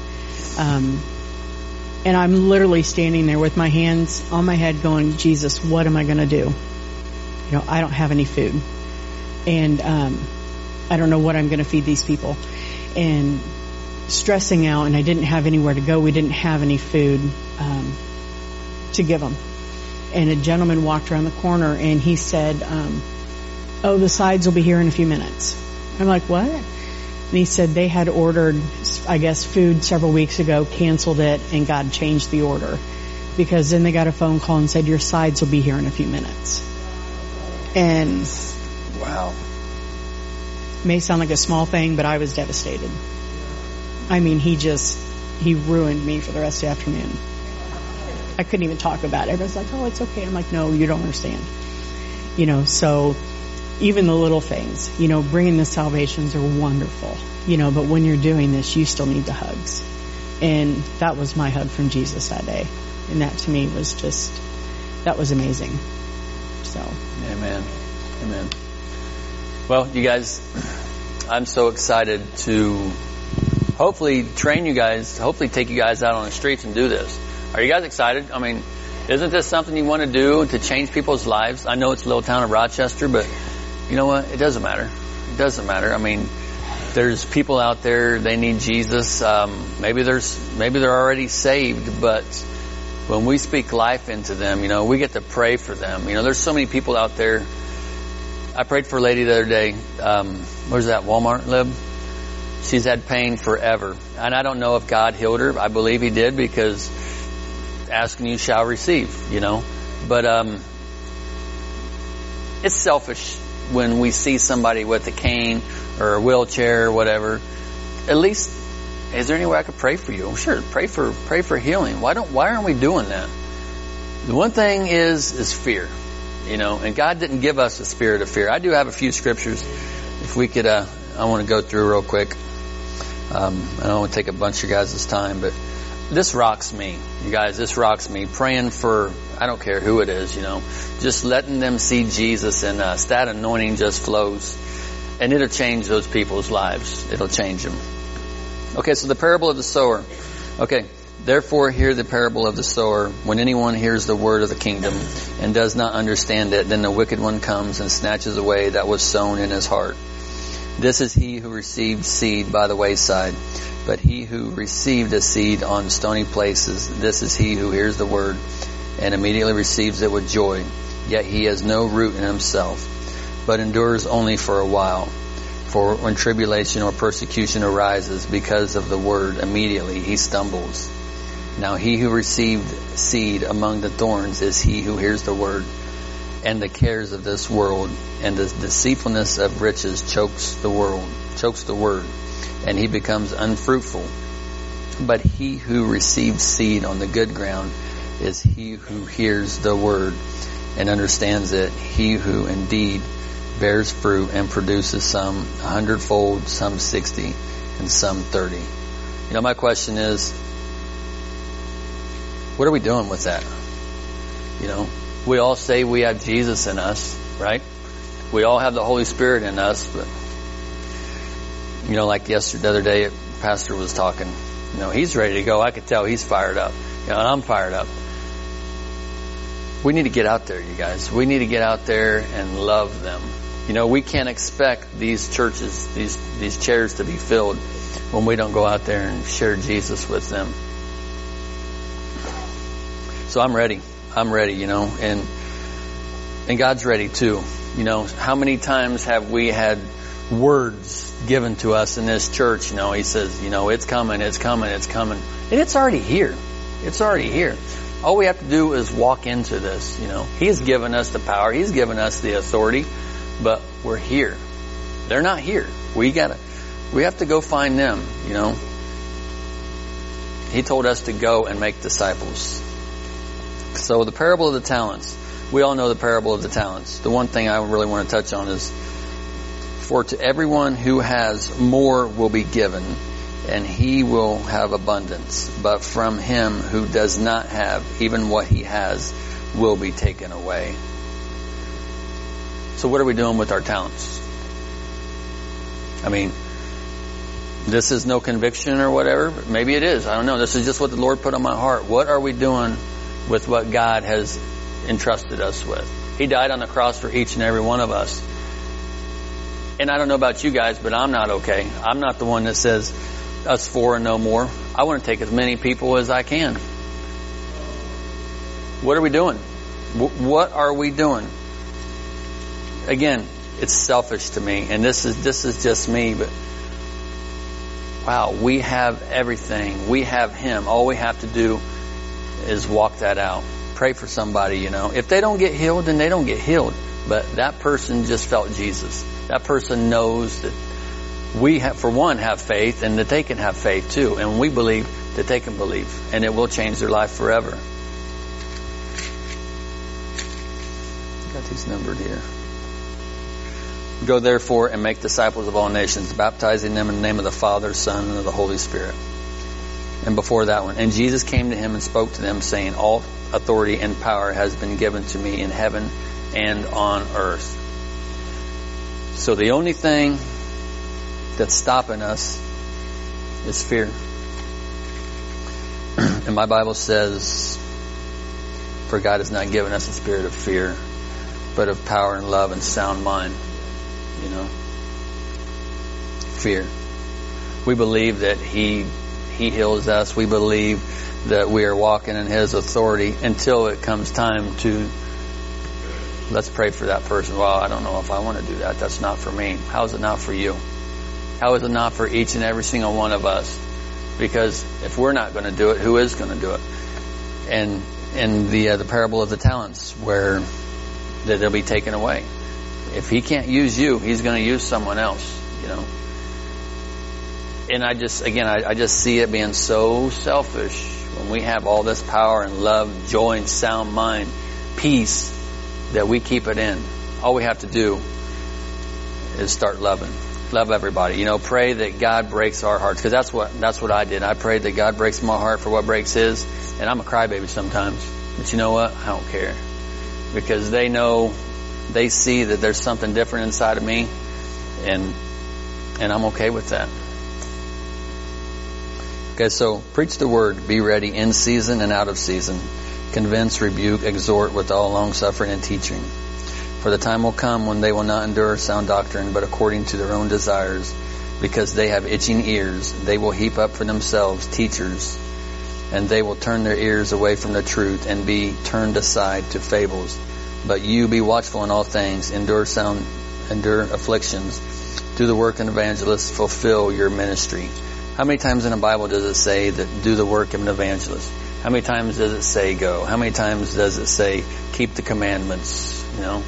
And I'm literally standing there with my hands on my head going, Jesus, what am I going to do? I don't have any food. And I don't know what I'm going to feed these people. And stressing out, and I didn't have anywhere to go. We didn't have any food to give them. And a gentleman walked around the corner, and he said, the sides will be here in a few minutes. I'm like, what? And he said they had ordered, I guess, food several weeks ago, canceled it, and God changed the order. Because then they got a phone call and said, your sides will be here in a few minutes. And wow. May sound like a small thing, but I was devastated. I mean, he ruined me for the rest of the afternoon. I couldn't even talk about it. Everybody's like, oh, it's okay. I'm like, no, you don't understand. So even the little things, bringing the salvations are wonderful, but when you're doing this, you still need the hugs. And that was my hug from Jesus that day. And that to me was that was amazing. So. Amen. Amen. Well, you guys, I'm so excited to hopefully train you guys, hopefully take you guys out on the streets and do this. Are you guys excited? I mean, Isn't this something you want to do to change people's lives? I know it's a little town of Rochester, but you know what? It doesn't matter. It doesn't matter. I mean, there's people out there, they need Jesus. Maybe they're already saved, but when we speak life into them, we get to pray for them. There's so many people out there. I prayed for a lady the other day. Where's that? Walmart, Lib? She's had pain forever. And I don't know if God healed her. I believe He did, because ask and you shall receive, But it's selfish when we see somebody with a cane or a wheelchair or whatever. At least, is there any way I could pray for you? Sure, pray for healing. Why aren't we doing that? The one thing is fear, and God didn't give us a spirit of fear. I do have a few scriptures. If we could, I want to go through real quick. I don't want to take a bunch of you guys' time, but this rocks me. You guys, this rocks me. Praying for, I don't care who it is, just letting them see Jesus in us. That anointing just flows. And it'll change those people's lives. It'll change them. Okay, so the parable of the sower. Okay, therefore hear the parable of the sower. When anyone hears the word of the kingdom and does not understand it, then the wicked one comes and snatches away that was sown in his heart. This is he who received seed by the wayside. But he who received a seed on stony places, this is he who hears the word and immediately receives it with joy. Yet he has no root in himself, but endures only for a while. For when tribulation or persecution arises because of the word, immediately he stumbles. Now he who received seed among the thorns is he who hears the word, and the cares of this world and the deceitfulness of riches chokes the word, and he becomes unfruitful. But he who receives seed on the good ground is he who hears the word and understands it, he who indeed bears fruit and produces some 100-fold, some 60, and some 30. My question is, what are we doing with that? We all say we have Jesus in us, right? We all have the Holy Spirit in us, but like the other day, Pastor was talking. He's ready to go. I could tell he's fired up. And I'm fired up. We need to get out there, you guys. We need to get out there and love them. We can't expect these churches, these chairs to be filled when we don't go out there and share Jesus with them. So I'm ready. And God's ready too. How many times have we had words given to us in this church? He says, it's coming. And it's already here. All we have to do is walk into this, He's given us the power. He's given us the authority, but we're here. They're not here. We have to go find them, He told us to go and make disciples. So the parable of the talents. We all know the parable of the talents. The one thing I really want to touch on is, for to everyone who has more will be given, and he will have abundance. But from him who does not have, even what he has will be taken away. So what are we doing with our talents? This is no conviction or whatever. Maybe it is. I don't know. This is just what the Lord put on my heart. What are we doing with what God has entrusted us with? He died on the cross for each and every one of us. And I don't know about you guys, but I'm not okay. I'm not the one that says us four and no more. I want to take as many people as I can. What are we doing? What are we doing? Again, it's selfish to me, and this is just me, but wow, we have everything. We have Him. All we have to do is walk that out. Pray for somebody, If they don't get healed, then they don't get healed. But that person just felt Jesus. That person knows that we have, for one, have faith, and that they can have faith too. And we believe that they can believe, and it will change their life forever. Got these numbered here. Go therefore and make disciples of all nations, baptizing them in the name of the Father, Son, and of the Holy Spirit. And before that one, and Jesus came to him and spoke to them, saying, all authority and power has been given to me in heaven and on earth. So the only thing that's stopping us is fear. And my Bible says, For God has not given us a spirit of fear, but of power and love and sound mind. You know, fear. We believe that He heals us. We believe that we are walking in His authority until it comes time to, let's pray for that person. Well, I don't know if I want to do that. That's not for me. How is it not for you? How is it not for each and every single one of us? Because if we're not going to do it, who is going to do it? And in the parable of the talents, where that they'll be taken away. If He can't use you, He's going to use someone else, you know. And I just see it being so selfish when we have all this power and love, joy and sound mind, peace, that we keep it in. All we have to do is start loving. Love everybody. You know, pray that God breaks our hearts. Because that's what I did. I prayed that God breaks my heart for what breaks His. And I'm a crybaby sometimes. But you know what? I don't care. Because they know, they see that there's something different inside of me. And I'm okay with that. Okay, so preach the word. Be ready in season and out of season. Convince, rebuke, exhort with all long-suffering and teaching. For the time will come when they will not endure sound doctrine, but according to their own desires, because they have itching ears, they will heap up for themselves teachers, and they will turn their ears away from the truth and be turned aside to fables. But you be watchful in all things, endure afflictions, do the work of an evangelist, fulfill your ministry. How many times in the Bible does it say that do the work of an evangelist? How many times does it say go? How many times does it say keep the commandments? You know,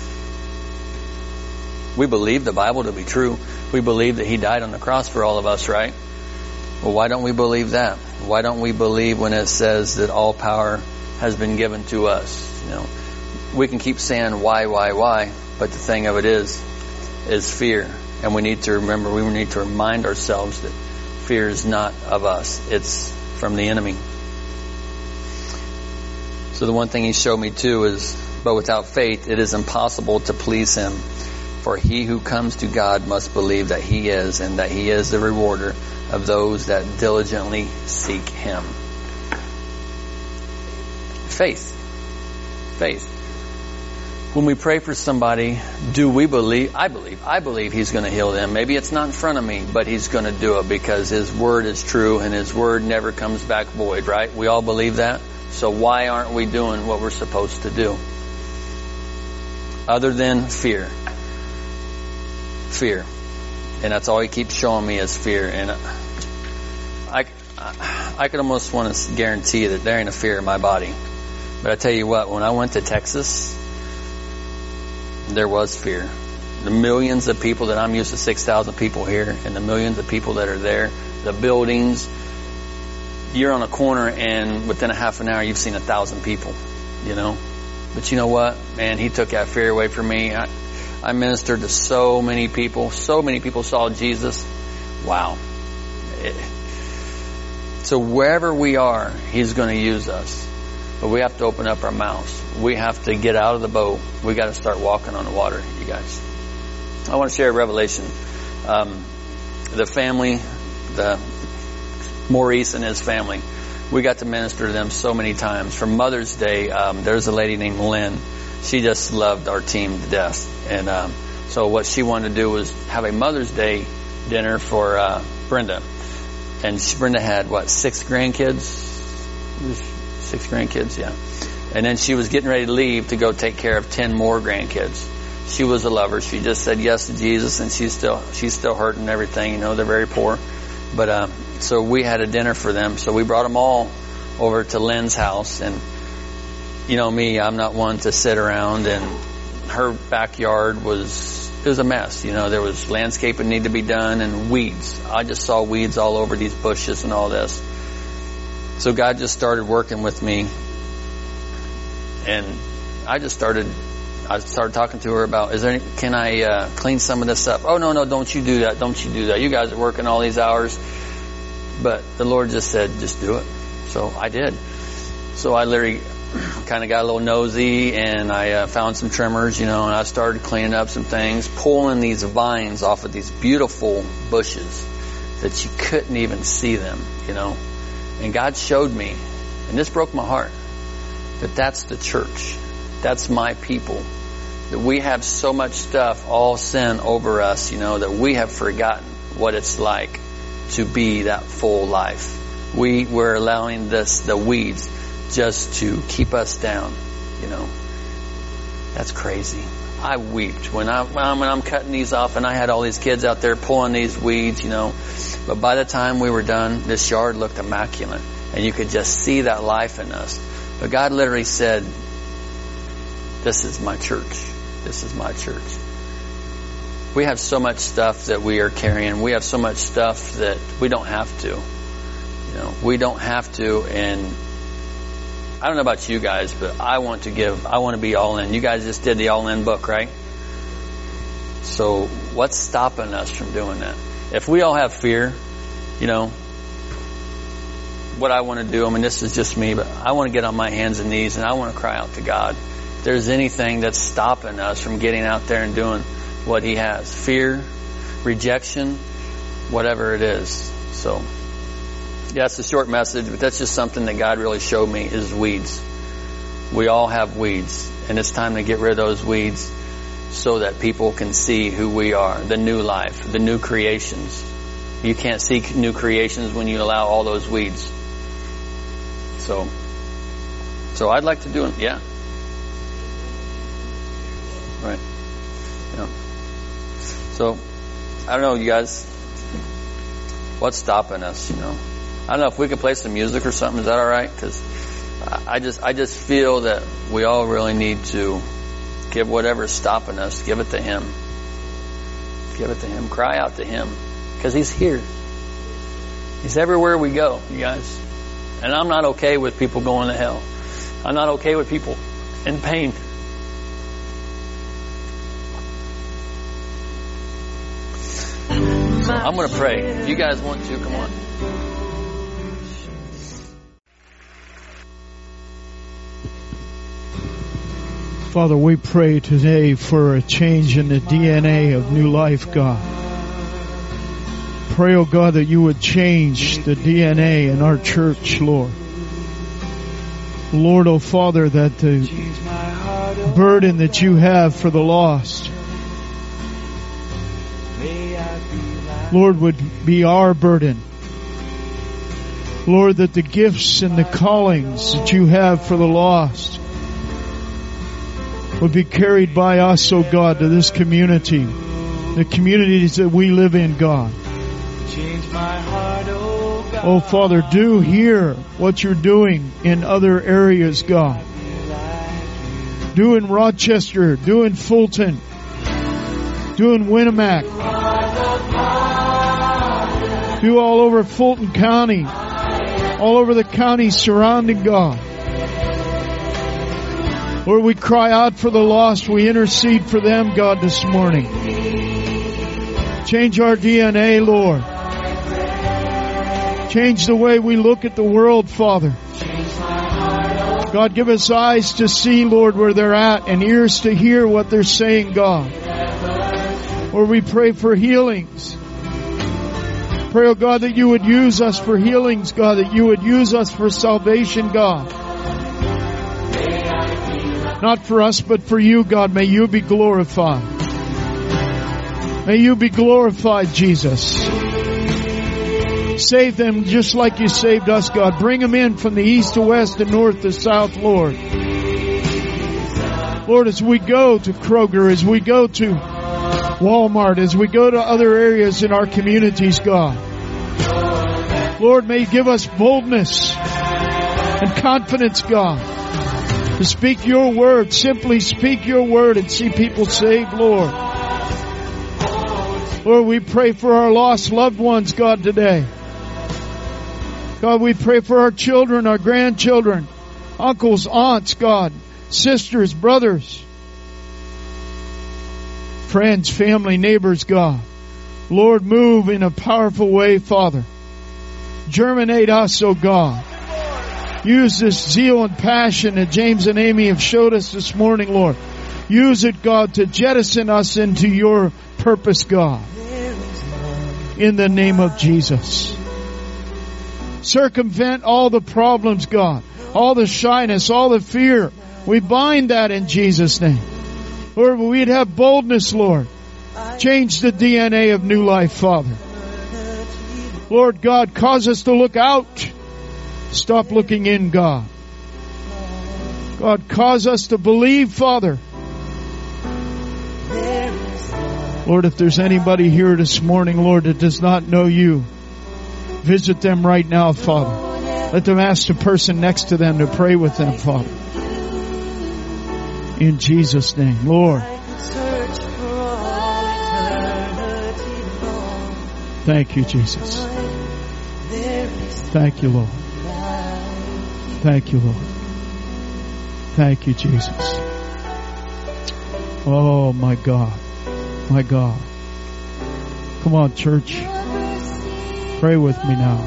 we believe the Bible to be true. We believe that He died on the cross for all of us, right? Well, why don't we believe that? Why don't we believe when it says that all power has been given to us? You know, we can keep saying why, but the thing of it is fear. And we need to remember, we need to remind ourselves that fear is not of us. It's from the enemy. So the one thing He showed me too is, but without faith it is impossible to please Him. For he who comes to God must believe that He is, and that He is the rewarder of those that diligently seek Him. Faith. When we pray for somebody, do we believe? I believe He's going to heal them. Maybe it's not in front of me, but He's going to do it because His word is true and His word never comes back void, right? We all believe that. So why aren't we doing what we're supposed to do? Other than fear. Fear. And that's all He keeps showing me is fear. And I could almost want to guarantee that there ain't a fear in my body. But I tell you what, when I went to Texas, there was fear. The millions of people that I'm used to, 6,000 people here, and the millions of people that are there, the buildings, you're on a corner and within a half an hour you've seen 1,000 people, you know. But you know what? Man, He took that fear away from me. I ministered to so many people. So many people saw Jesus. Wow. So wherever we are, He's going to use us. But we have to open up our mouths. We have to get out of the boat. We got to start walking on the water, you guys. I want to share a revelation. The family, Maurice and his family, we got to minister to them so many times. For Mother's Day, there's a lady named Lynn. She just loved our team to death. And so what she wanted to do was have a Mother's Day dinner for Brenda. And Brenda had, 6 grandkids? 6 grandkids, yeah. And then she was getting ready to leave to go take care of 10 more grandkids. She was a lover. She just said yes to Jesus, and she's still hurting and everything. You know, they're very poor. But so we had a dinner for them. So we brought them all over to Lynn's house. And you know me, I'm not one to sit around. And her backyard was a mess. You know, there was landscaping need to be done and weeds. I just saw weeds all over these bushes and all this. So God just started working with me. And I started talking to her about, can I clean some of this up? Oh, no, don't you do that. Don't you do that. You guys are working all these hours. But the Lord just said, just do it. So I did. So I literally kind of got a little nosy, and I found some trimmers, you know, and I started cleaning up some things, pulling these vines off of these beautiful bushes that you couldn't even see them, you know. And God showed me, and this broke my heart, But that's the church. That's my people. That we have so much stuff, all sin over us, that we have forgotten what it's like to be that full life. We're allowing the weeds just to keep us down, That's crazy. I wept when I'm cutting these off, and I had all these kids out there pulling these weeds, But by the time we were done, this yard looked immaculate, and you could just see that life in us. But God literally said, "This is my church. This is my church." We have so much stuff that we are carrying. We have so much stuff that we don't have to. We don't have to, and I don't know about you guys, but I want to be all in. You guys just did the all in book, right? So what's stopping us from doing that? If we all have fear, what I want to do, this is just me, but I want to get on my hands and knees and I want to cry out to God. If there's anything that's stopping us from getting out there and doing what He has, fear, rejection, whatever it is. So, yeah, it's a short message, but that's just something that God really showed me is weeds. We all have weeds, and it's time to get rid of those weeds so that people can see who we are, the new life, the new creations. You can't see new creations when you allow all those weeds. So I'd like to do it, yeah. Right. Yeah. So, I don't know, you guys, what's stopping us, I don't know if we could play some music or something. Is that all right? Because I just feel that we all really need to give whatever's stopping us, give it to Him. Give it to Him. Cry out to Him. Because He's here. He's everywhere we go, you guys. And I'm not okay with people going to hell. I'm not okay with people in pain. So I'm going to pray. If you guys want to, come on. Father, we pray today for a change in the DNA of New Life, God. Pray, oh God, that you would change the DNA in our church, Lord. Lord, oh Father, that the burden that you have for the lost, Lord, would be our burden. Lord, that the gifts and the callings that you have for the lost would be carried by us, oh God, to this community, the communities that we live in, God. Oh Father, do here what you're doing in other areas, God. Do in Rochester, do in Fulton, do in Winnemac, do all over Fulton County, all over the counties surrounding, God. Lord, we cry out for the lost. We intercede for them, God, this morning. Change our DNA, Lord. Change the way we look at the world, Father. God, give us eyes to see, Lord, where they're at and ears to hear what they're saying, God. Lord, we pray for healings. Pray, oh God, that you would use us for healings, God, that you would use us for salvation, God. Not for us, but for you, God. May you be glorified. May you be glorified, Jesus. Save them just like you saved us, God. Bring them in from the east to west and north to south, Lord. Lord, as we go to Kroger, as we go to Walmart, as we go to other areas in our communities, God. Lord, may you give us boldness and confidence, God, to speak your word. Simply speak your word and see people saved, Lord. Lord, we pray for our lost loved ones, God, today. God, we pray for our children, our grandchildren, uncles, aunts, God, sisters, brothers, friends, family, neighbors, God. Lord, move in a powerful way, Father. Germinate us, oh God. Use this zeal and passion that James and Amy have showed us this morning, Lord. Use it, God, to jettison us into your purpose, God. In the name of Jesus. Circumvent all the problems, God. all the shyness, all the fear. We bind that in Jesus' name. Lord, we'd have boldness, Lord. Change the DNA of new life, Father. Lord God, cause us to look out. Stop looking in, God. God, cause us to believe, Father. Lord, if there's anybody here this morning, Lord, that does not know you, visit them right now, Father. Let them ask the person next to them to pray with them, Father. In Jesus' name, Lord. Thank you, Jesus. Thank you, Lord. Thank you, Lord. Thank you, Jesus. Oh, my God. My God. Come on, church. Pray with me now.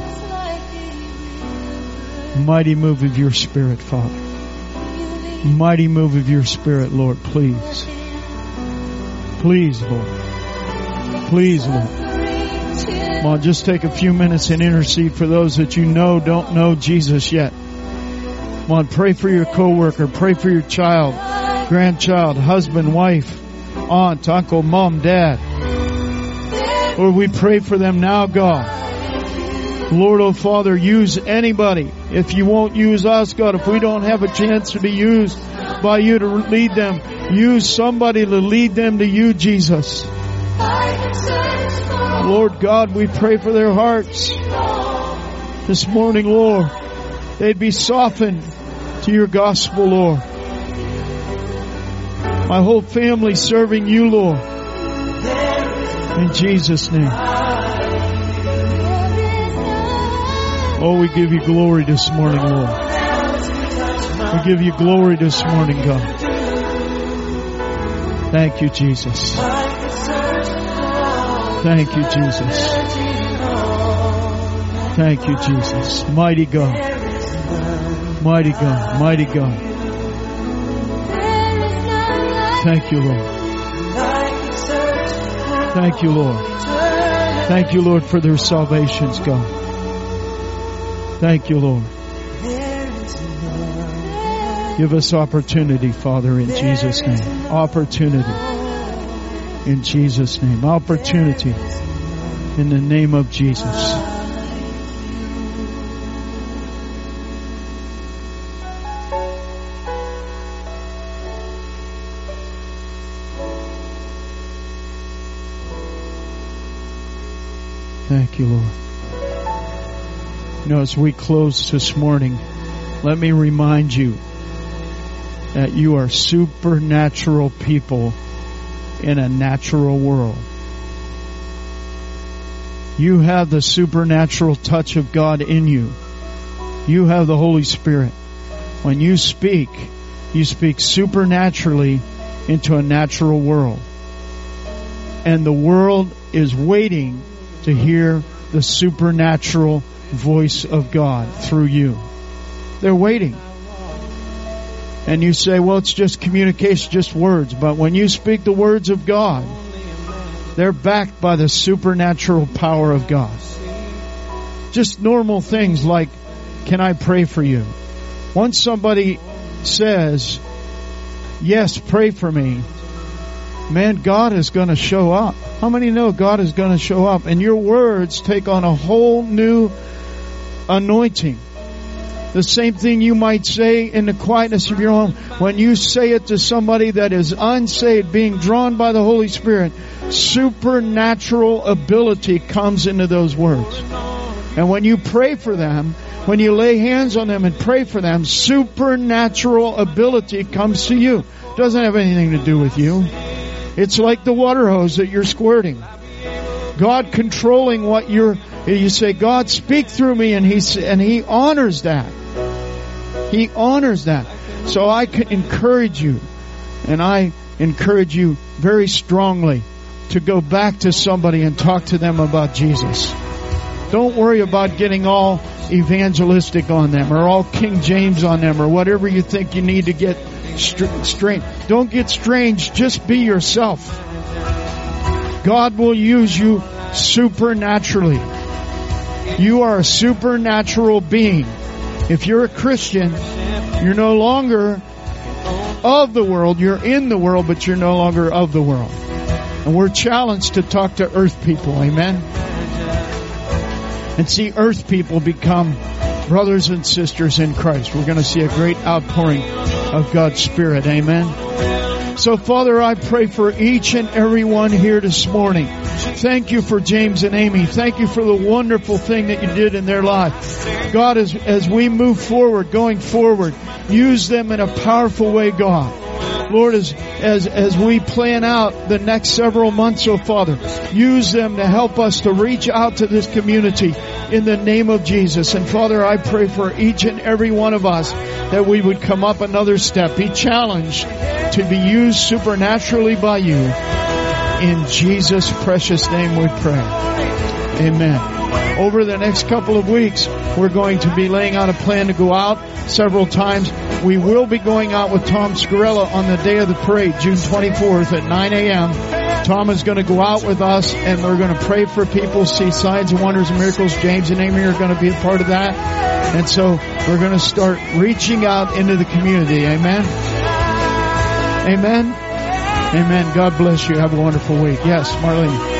Mighty move of your Spirit, Father. Mighty move of your Spirit, Lord, please. Please, Lord. Please, Lord. Come on, just take a few minutes and intercede for those that you know don't know Jesus yet. Come on, pray for your coworker, pray for your child, grandchild, husband, wife, aunt, uncle, mom, dad. Lord, we pray for them now, God. Lord, oh Father, use anybody. If you won't use us, God, if we don't have a chance to be used by you to lead them, use somebody to lead them to you, Jesus. Lord God, we pray for their hearts this morning, Lord. They'd be softened to your gospel, Lord. My whole family serving you, Lord. In Jesus' name. Oh, we give you glory this morning, Lord. We give you glory this morning, God. Thank you, Jesus. Thank you, Jesus. Thank you, Jesus. Mighty God. Mighty God. Mighty God. Thank you, Lord. Thank you, Lord. Thank you, Lord, for their salvations, God. Thank you, Lord. Give us opportunity, Father, in Jesus' name. Opportunity. In Jesus' name. Opportunity. In the name of Jesus. Thank you, Lord. You know, as we close this morning, let me remind you that you are supernatural people in a natural world. You have the supernatural touch of God in you. You have the Holy Spirit. When you speak supernaturally into a natural world. And the world is waiting to hear the supernatural voice of God through you. They're waiting. And you say, well, it's just communication, just words. But when you speak the words of God, they're backed by the supernatural power of God. Just normal things like, can I pray for you? Once somebody says, yes, pray for me, man, God is going to show up. How many know God is going to show up? And your words take on a whole new anointing. The same thing you might say in the quietness of your home. When you say it to somebody that is unsaved, being drawn by the Holy Spirit, supernatural ability comes into those words. And when you pray for them, when you lay hands on them and pray for them, supernatural ability comes to you. It doesn't have anything to do with you. It's like the water hose that you're squirting. God controlling what you say, God, speak through me, and He honors that. He honors that. So I can encourage you, and I encourage you very strongly to go back to somebody and talk to them about Jesus. Don't worry about getting all evangelistic on them or all King James on them or whatever you think you need to get strange. Don't get strange. Just be yourself. God will use you supernaturally. You are a supernatural being. If you're a Christian, you're no longer of the world. You're in the world, but you're no longer of the world. And we're challenged to talk to earth people. Amen. And see earth people become brothers and sisters in Christ. We're going to see a great outpouring of God's Spirit. Amen. So, Father, I pray for each and every one here this morning. Thank you for James and Amy. Thank you for the wonderful thing that you did in their life. God, as we move forward, going forward, use them in a powerful way, God. Lord, as we plan out the next several months, oh Father, use them to help us to reach out to this community in the name of Jesus. And Father, I pray for each and every one of us that we would come up another step, be challenged to be used supernaturally by you. In Jesus' precious name we pray. Amen. Over the next couple of weeks, we're going to be laying out a plan to go out several times. We will be going out with Tom Scarella on the day of the parade, June 24th at 9 a.m. Tom is going to go out with us, and we're going to pray for people, see signs and wonders and miracles. James and Amy are going to be a part of that. And so we're going to start reaching out into the community. Amen? Amen? Amen. God bless you. Have a wonderful week. Yes, Marlene.